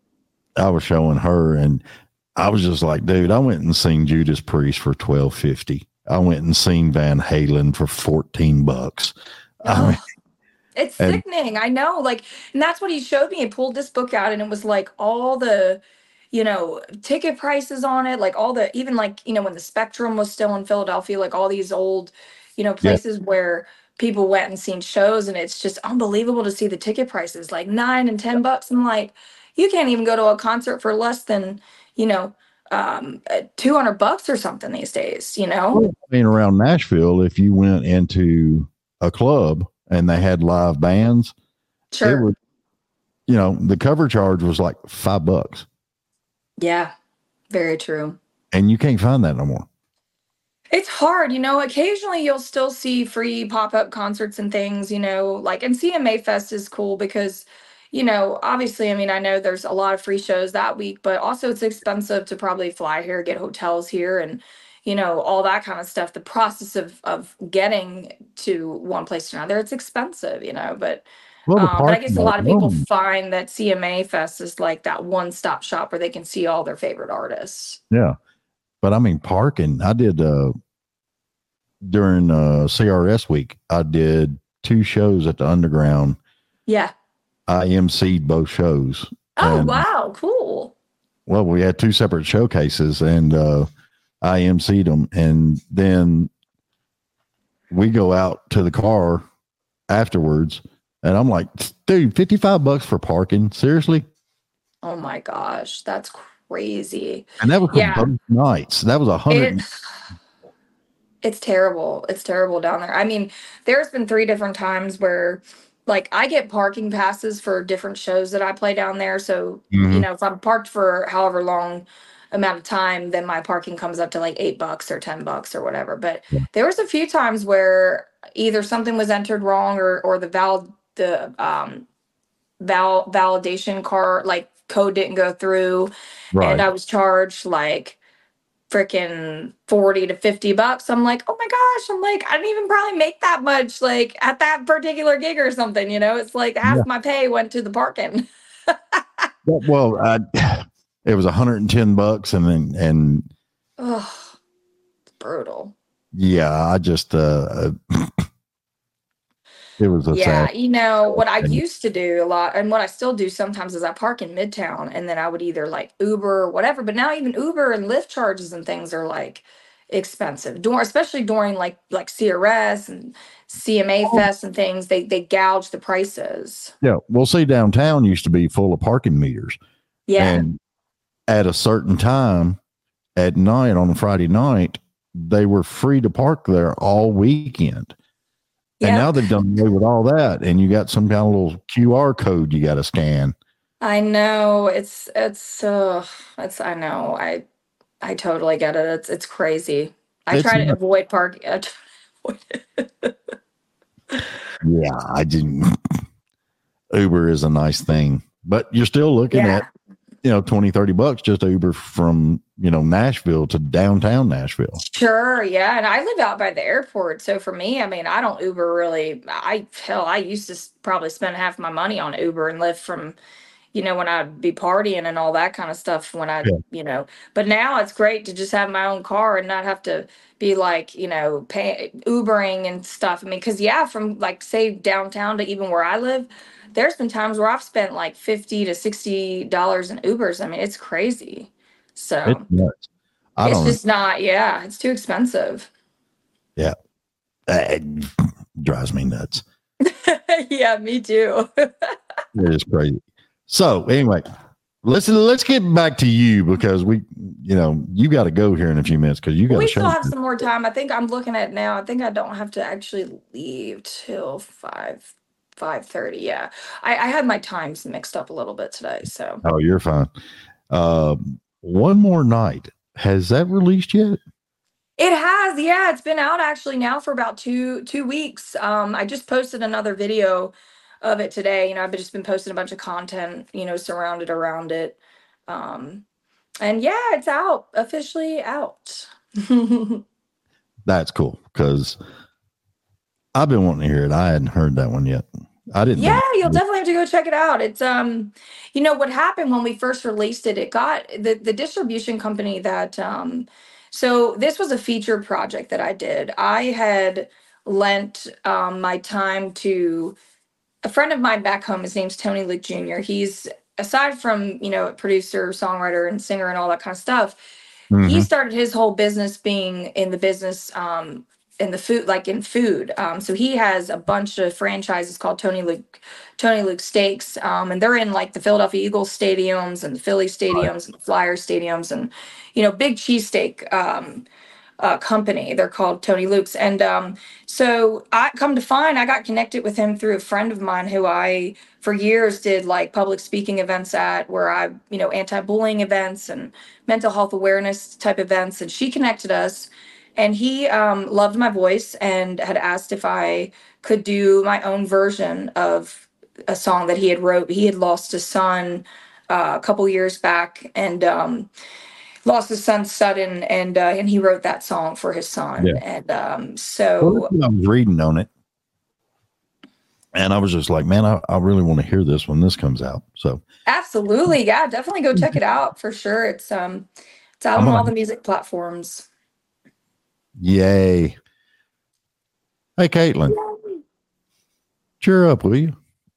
I was showing her, and I was just like, dude, I went and seen Judas Priest for twelve fifty. I went and seen Van Halen for fourteen bucks. I mean, Oh, it's and- sickening. I know. Like, and that's what he showed me. He pulled this book out and it was like all the, you know, ticket prices on it, like all the, even like, you know, when the Spectrum was still in Philadelphia, like all these old, you know, places where people went and seen shows. And it's just unbelievable to see the ticket prices, like nine and ten bucks. And like, you can't even go to a concert for less than, you know, um, uh, two hundred bucks or something these days, you know? I mean, around Nashville, if you went into a club and they had live bands, it Sure. was, you know, the cover charge was like five bucks, Yeah, very true. and you can't find that no more. It's hard, you know, occasionally you'll still see free pop-up concerts and things, you know, like and C M A Fest is cool because, you know, obviously, I mean, I know there's a lot of free shows that week, but also it's expensive to probably fly here, get hotels here and, you know, all that kind of stuff. The process of of getting to one place to another, it's expensive, you know, but Well, the um, but I parking guess a lot lot of people alone. find that C M A Fest is like that one-stop shop where they can see all their favorite artists. Yeah, but I mean, parking. I did uh, during uh, C R S week. I did two shows at the Underground. Yeah. I emceed both shows. Oh, And- wow, cool. Well, we had two separate showcases, and uh, I emceed them, and then we go out to the car afterwards, and I'm like, dude, fifty-five bucks for parking? Seriously? Oh my gosh, that's crazy. And that was for Yeah. both nights. That was a hundred. It, it's terrible. It's terrible down there. I mean, there's been three different times where like I get parking passes for different shows that I play down there. So, you Mhm. know, if I'm parked for however long amount of time, then my parking comes up to like eight bucks or ten bucks or whatever. But Yeah. there was a few times where either something was entered wrong or or the val the um val validation card like code didn't go through Right. and I was charged like freaking forty to fifty bucks. I'm like, oh my gosh, I'm like, I didn't even probably make that much like at that particular gig or something, you know, it's like half Yeah. my pay went to the parking. Well, I, it was one hundred ten bucks. And then, and Oh, it's brutal. yeah, I just, uh, it was a Yeah, sad. you know, what I thing. used to do a lot and what I still do sometimes is I park in Midtown and then I would either like Uber or whatever. But now even Uber and Lyft charges and things are like expensive. During especially during like like C R S and C M A Fest and things, they they gouge the prices. Yeah. Well, see, downtown used to be full of parking meters. Yeah. And at a certain time at night on a Friday night, they were free to park there all weekend. And Yeah. now they've done away with all that. And you got some kind of little Q R code you got to scan. I know it's it's uh it's I know. I I totally get it. It's it's crazy. I It's try to not- avoid park I try to avoid it. Yeah, I didn't. Uber is a nice thing, but you're still looking Yeah. at, you know, twenty, thirty bucks just Uber from, you know, Nashville to downtown Nashville. Sure, yeah, and I live out by the airport, so for me, I mean, I don't Uber really. I hell, I used to s- probably spend half my money on Uber and Lyft from, you know, when I'd be partying and all that kind of stuff. When I, Yeah. you know, but now it's great to just have my own car and not have to be like, you know, pay Ubering and stuff. I mean, because yeah, from like say downtown to even where I live, there's been times where I've spent like fifty to sixty dollars in Ubers. I mean, it's crazy. So. It's nuts. I It's don't just not, yeah, it's too expensive. know. It drives me nuts. Yeah, me too. It is crazy. So anyway, let's let's get back to you because we, you know, you got to go here in a few minutes because you got We to show. still have some more time. I think I'm looking at now. I think I don't have to actually leave till five five thirty. Yeah, I, I had my times mixed up a little bit today. So Oh, you're fine. Um, one more night. Has that released yet? it has, yeah, it's been out actually now for about two two weeks. Um, I just posted another video of it today. You know, I've just been posting a bunch of content, you know, surrounded around it. Um, and yeah, it's out officially out. That's cool because I've been wanting to hear it. I hadn't heard that one yet. I didn't. Yeah, think- you'll definitely have to go check it out. It's um, you know what happened when we first released it, it got the the distribution company that um so this was a featured project that I did. I had lent um my time to a friend of mine back home. His name's Tony Luke Junior He's aside from, you know, a producer, songwriter, and singer and all that kind of stuff, he Mhm. started his whole business being in the business um in the food like in food um so he has a bunch of franchises called Tony Luke Tony Luke Steaks, um and they're in like the Philadelphia Eagles stadiums and the Philly stadiums and the Flyers stadiums and you know big cheesesteak um uh, company. They're called Tony Luke's. And um, so I come to find I got connected with him through a friend of mine who I for years did like public speaking events at where I, you know, anti-bullying events and mental health awareness type events. And she connected us and he um, loved my voice and had asked if I could do my own version of a song that he had wrote. He had lost a son uh, a couple years back and um, lost his son sudden, and uh, and he wrote that song for his son. Yeah. And um, Well, so I was reading on it, and I was just like, man, I, I really want to hear this when this comes out. So absolutely, yeah, definitely go check it out for sure. It's um, it's out I'm on all gonna- the music platforms. yay! Hey, Caitlin, cheer up, will you?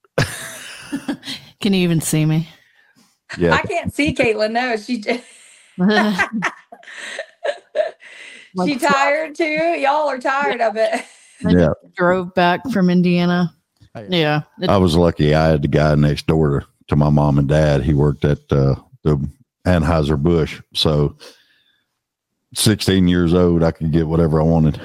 Can you even see me? Yeah, I can't see Caitlin. No, she she tired too. Y'all are tired of it. yeah. Drove back from Indiana. Hey. Yeah. It- I was lucky. I had the guy next door to, to my mom and dad. He worked at uh, the Anheuser Busch, so sixteen years old, I could get whatever I wanted.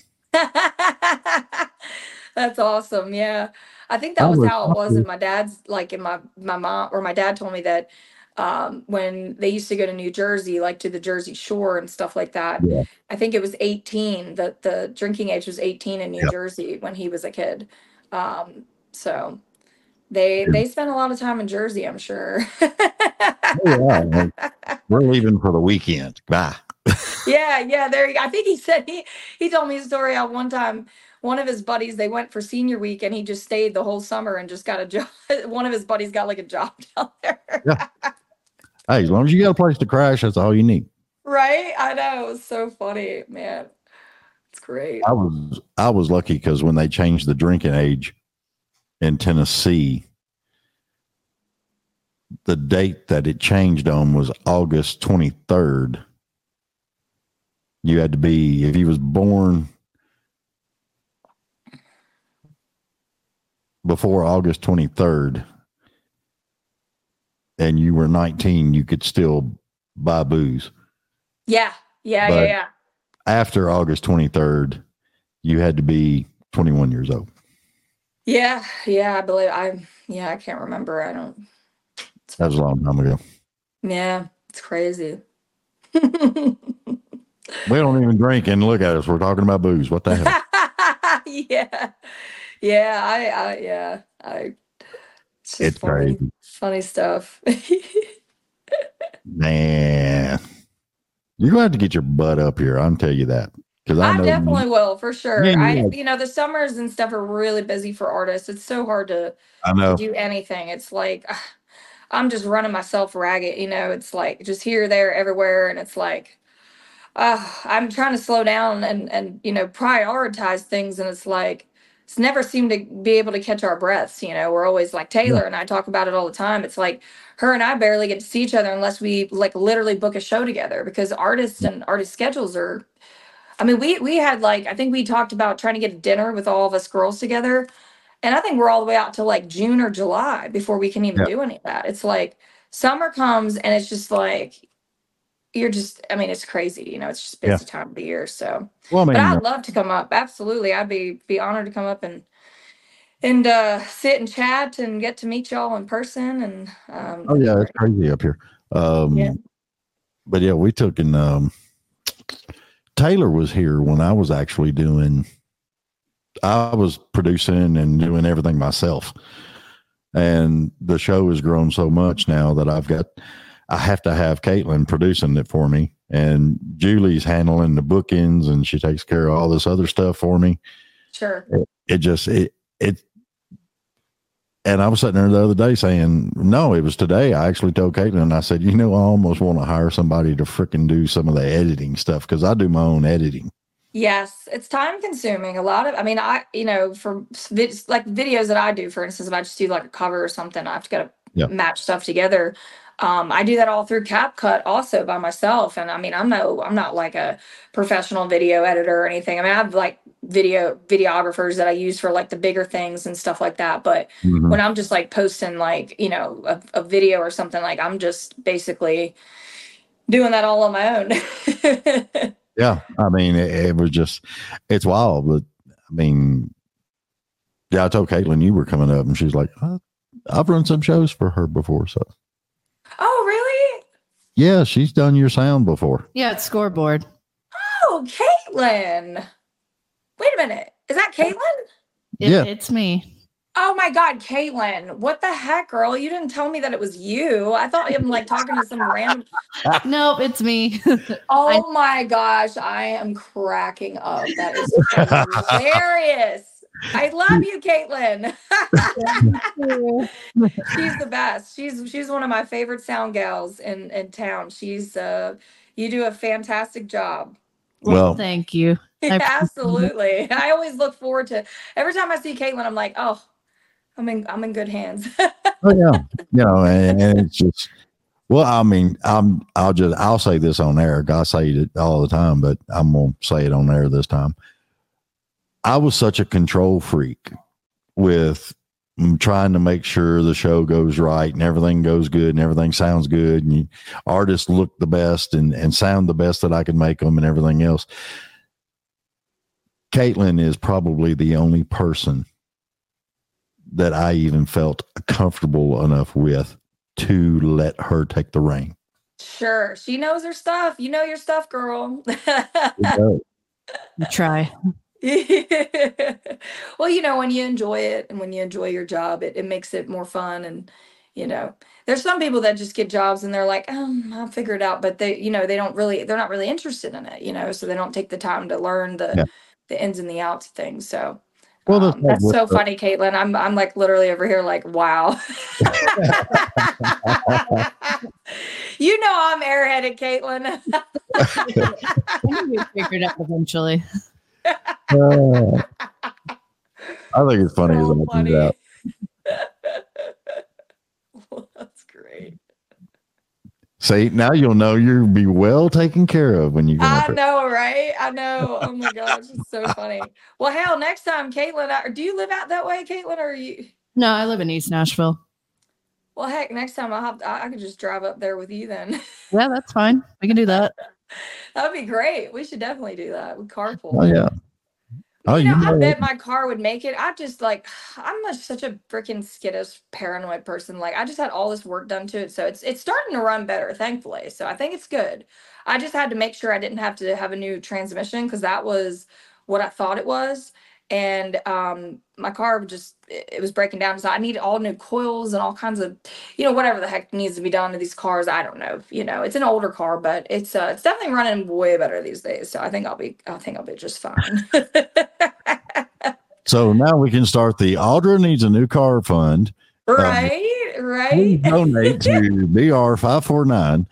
That's awesome. Yeah. I think that I was was how it was in my dad's, like in my, my mom or my dad told me that um, when they used to go to New Jersey, like to the Jersey Shore and stuff like that. Yeah. I think it was eighteen, that the drinking age was eighteen in New Yep. Jersey when he was a kid. Um, so they, they spent a lot of time in Jersey, I'm sure. Oh, yeah. We're leaving for the weekend. Bye. Yeah, yeah, there you go. I think he said he he told me a story how one time one of his buddies, they went for senior week and he just stayed the whole summer and just got a job. One of his buddies got like a job down there. Yeah. Hey, as long as you got a place to crash, that's all you need. Right? I know. It was so funny, man. It's great. I was I was lucky because when they changed the drinking age in Tennessee, the date that it changed on was August twenty-third. You had to be, if you was born before August twenty-third and you were nineteen, you could still buy booze. Yeah, yeah, But yeah, yeah. after August twenty-third, you had to be twenty-one years old. Yeah, yeah, I believe I yeah, I can't remember. I don't That was a long time ago. Yeah, it's crazy. We don't even drink and look at us. We're talking about booze. What the hell? Yeah. Yeah, I, I yeah, I it's just It's funny, crazy. funny stuff. Man. You're going to have to get your butt up here. I'll tell you that. Because I, I know definitely will for sure. Yeah, I yeah. you know, the summers and stuff are really busy for artists. It's so hard to I know. do anything. It's like I'm just running myself ragged, you know, it's like just here, there, everywhere. And it's like, uh, I'm trying to slow down and, and, you know, prioritize things. And it's like, it's never seemed to be able to catch our breaths. You know, we're always like Taylor and I talk about it all the time. It's like her and I barely get to see each other unless we like literally book a show together because artists and artist schedules are, I mean, we, we had like, I think we talked about trying to get a dinner with all of us girls together. And I think we're all the way out to like June or July before we can even Yeah. do any of that. It's like summer comes and it's just like, you're just, I mean, it's crazy, you know, it's just busy time of the year. So, Well, I mean, but I'd love to come up. Absolutely. I'd be, be honored to come up and, and, uh, sit and chat and get to meet y'all in person. And, um, oh, yeah, it's crazy up here. Um, Yeah. But yeah, we took in, um, Taylor was here when I was actually doing, I was producing and doing everything myself. And the show has grown so much now that I've got, I have to have Caitlin producing it for me. And Julie's handling the bookends and she takes care of all this other stuff for me. Sure. It, it just, it, it, and I was sitting there the other day saying, no, it was today. I actually told Caitlin, I said, you know, I almost want to hire somebody to freaking do some of the editing stuff because I do my own editing. Yes, it's time consuming. A lot of, I mean, I, you know, for vid- like videos that I do, for instance, if I just do like a cover or something, I have to get to Yeah. match stuff together. Um, I do that all through CapCut also by myself. And I mean, I'm no, I'm not like a professional video editor or anything. I mean, I have like video videographers that I use for like the bigger things and stuff like that. But Mhm. when I'm just like posting like, you know, a, a video or something, like I'm just basically doing that all on my own. Yeah. I mean, it, it was just, it's wild. But I mean, yeah, I told Caitlin you were coming up and she's like, uh, I've run some shows for her before. So, Oh, really? yeah, she's done your sound before. Yeah, it's scoreboard. Oh, Caitlin. Wait a minute. Is that Caitlin? It, Yeah. It's me. Oh my God, Caitlin. What the heck, girl? You didn't tell me that it was you. I thought I'm like talking to some random. Nope, it's me. Oh my gosh, I am cracking up. That is hilarious. I love you, Caitlin. She's the best. She's she's one of my favorite sound gals in, in town. She's uh you do a fantastic job. Well, Thank you. I appreciate it. Absolutely. I always look forward to every time I see Caitlin, I'm like, oh, I'm in I'm in good hands. oh, yeah, you know, and, and it's just, well, I mean, I'm, I'll just, I'll say this on air. I say it all the time, but I'm going to say it on air this time. I was such a control freak with trying to make sure the show goes right and everything goes good and everything sounds good and you, artists look the best and, and sound the best that I can make them and everything else. Caitlin is probably the only person that I even felt comfortable enough with to let her take the reign. Sure. She knows her stuff. You know your stuff, girl. I try. Well, you know, when you enjoy it and when you enjoy your job, it, it makes it more fun and you know, there's some people that just get jobs and they're like, oh, I'll figure it out. But they, you know, they don't really, they're not really interested in it, you know, so they don't take the time to learn the, Yeah. the ins and the outs of things. So Well, that's um, like that's with so the- funny, Caitlin. I'm, I'm like literally over here like, wow. You know, I'm airheaded, Caitlin. I think we figured it out eventually. Uh, I think it's funny as So all funny. get out. That's great. See, now you'll know you'll be well taken care of when you go up I there. know, right? I know. Oh my gosh, it's so funny. Well, hell, next time, Caitlin, I- do you live out that way, Caitlin, or are you? No, I live in East Nashville. Well, heck, next time I'll have, I, I could just drive up there with you then. Yeah, that's fine. We can do that. That'd be great. We should definitely do that. We carpool. Oh yeah. Oh, you know, I know bet it. my car would make it. I just like, I'm a, such a freaking skittish, paranoid person. Like, I just had all this work done to it, so it's it's starting to run better, thankfully. So I think it's good. I just had to make sure I didn't have to have a new transmission because that was what I thought it was, and um, my car just it, it was breaking down. So I needed all new coils and all kinds of, you know, whatever the heck needs to be done to these cars. I don't know. You know, it's an older car, but it's uh, it's definitely running way better these days. So I think I'll be I think I'll be just fine. So now we can start the Audra needs a new car fund. Right, Please right. donate to B R five four nine.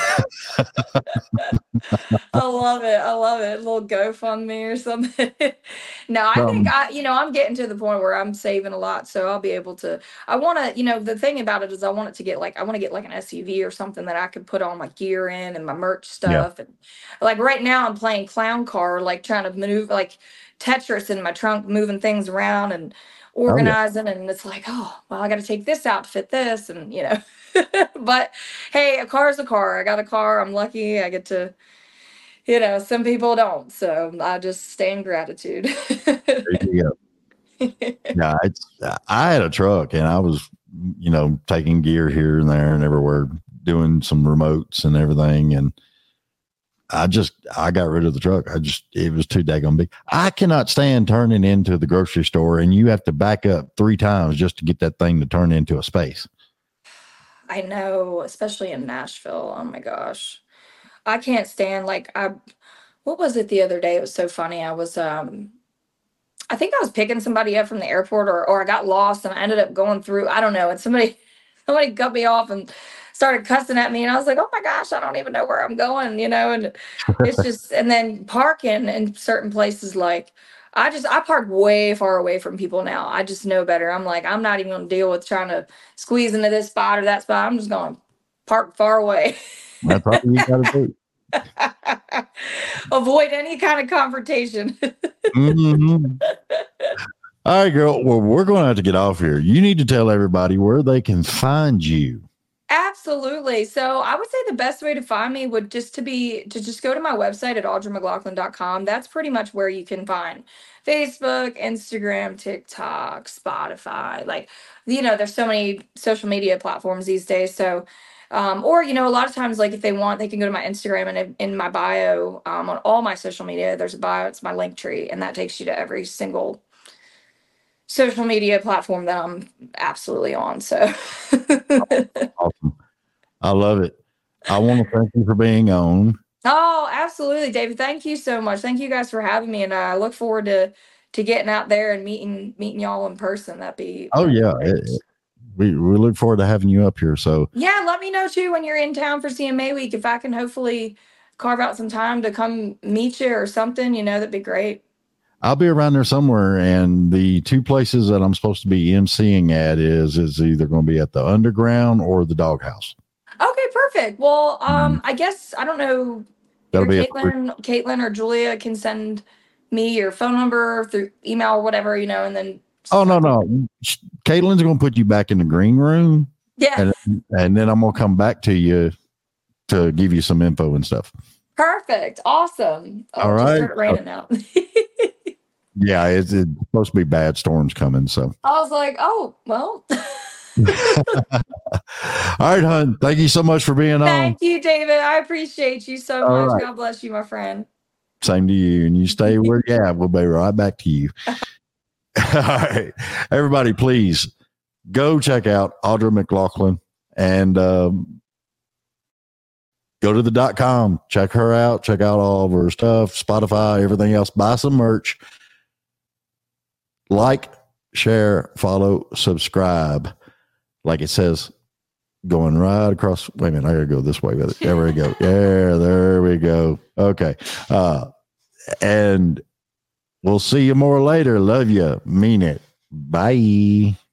I love it. I love it. A little GoFundMe or something. No, I think Um, I, you know, I'm getting to the point where I'm saving a lot, so I'll be able to. I want to, you know, the thing about it is I want it to get like I want to get like an S U V or something that I could put all my gear in and my merch stuff. And like right now, I'm playing clown car, like trying to maneuver like Tetris in my trunk, moving things around and organizing. And it's like, oh, well, I got to take this out to fit this, and you know. But hey, a car is a car. I got a car. I'm lucky. I get to, you know, some people don't. So I just stay in gratitude. There you go. Yeah, it's, I had a truck and I was, you know, taking gear here and there and everywhere, doing some remotes and everything. And I just, I got rid of the truck. I just, it was too daggone big. I cannot stand turning into the grocery store and you have to back up three times just to get that thing to turn into a space. I know, especially in Nashville. Oh my gosh. I can't stand like I what was it the other day? It was so funny. I was um I think I was picking somebody up from the airport or or I got lost and I ended up going through, I don't know, and somebody somebody cut me off and started cussing at me and I was like, "Oh my gosh, I don't even know where I'm going," you know, and it's just and then parking in certain places like I just I park way far away from people now. I just know better. I'm like, I'm not even gonna deal with trying to squeeze into this spot or that spot. I'm just gonna park far away. That's all you got to do. Avoid any kind of confrontation. Mhm. All right, girl. Well, we're going to have to get off here. You need to tell everybody where they can find you. Absolutely. So I would say the best way to find me would just to be to just go to my website at audra mclaughlin dot com. That's pretty much where you can find Facebook, Instagram, TikTok, Spotify. Like, you know, there's so many social media platforms these days. So um, or, you know, a lot of times, like if they want, they can go to my Instagram and in, in my bio um, on all my social media, there's a bio, it's my link tree, and that takes you to every single social media platform that I'm absolutely on. So Awesome. I love it. I want to thank you for being on. oh, absolutely, David. Thank you so much. Thank you guys for having me. And I look forward to to getting out there and meeting meeting y'all in person. That'd be Oh, that'd be yeah. great. It- it- we, we look forward to having you up here. So, Yeah, let me know too when you're in town for C M A week. If I can hopefully carve out some time to come meet you or something, you know, that'd be great. I'll be around there somewhere, and the two places that I'm supposed to be emceeing at is is either going to be at the Underground or the Doghouse. Okay, perfect. Well, um, I guess I don't know. That'll Either be at the- Caitlin, Caitlin or Julia can send me your phone number through email or whatever, you know, and then. Oh no, no, Caitlin's going to put you back in the green room, Yeah, and and then I'm going to come back to you to give you some info and stuff. perfect. Awesome. Oh, All it just right. started raining out. Yeah, it's, it's supposed to be bad storms coming. So, I was like, oh, well. all right, hon. Thank you so much for being on. Thank you, David. I appreciate you so All much. right. God bless you, my friend. Same to you. And you stay where you at. We'll be right back to you. All right. Everybody, please go check out Audra McLaughlin and um, go to the dot com. Check her out. Check out all of her stuff, Spotify, everything else. Buy some merch. Like, share, follow, subscribe. Like it says, going right across. Wait a minute, I gotta go this way with it. There we go. Yeah, there we go. Okay. Uh, and we'll see you more later. Love you. Mean it. Bye.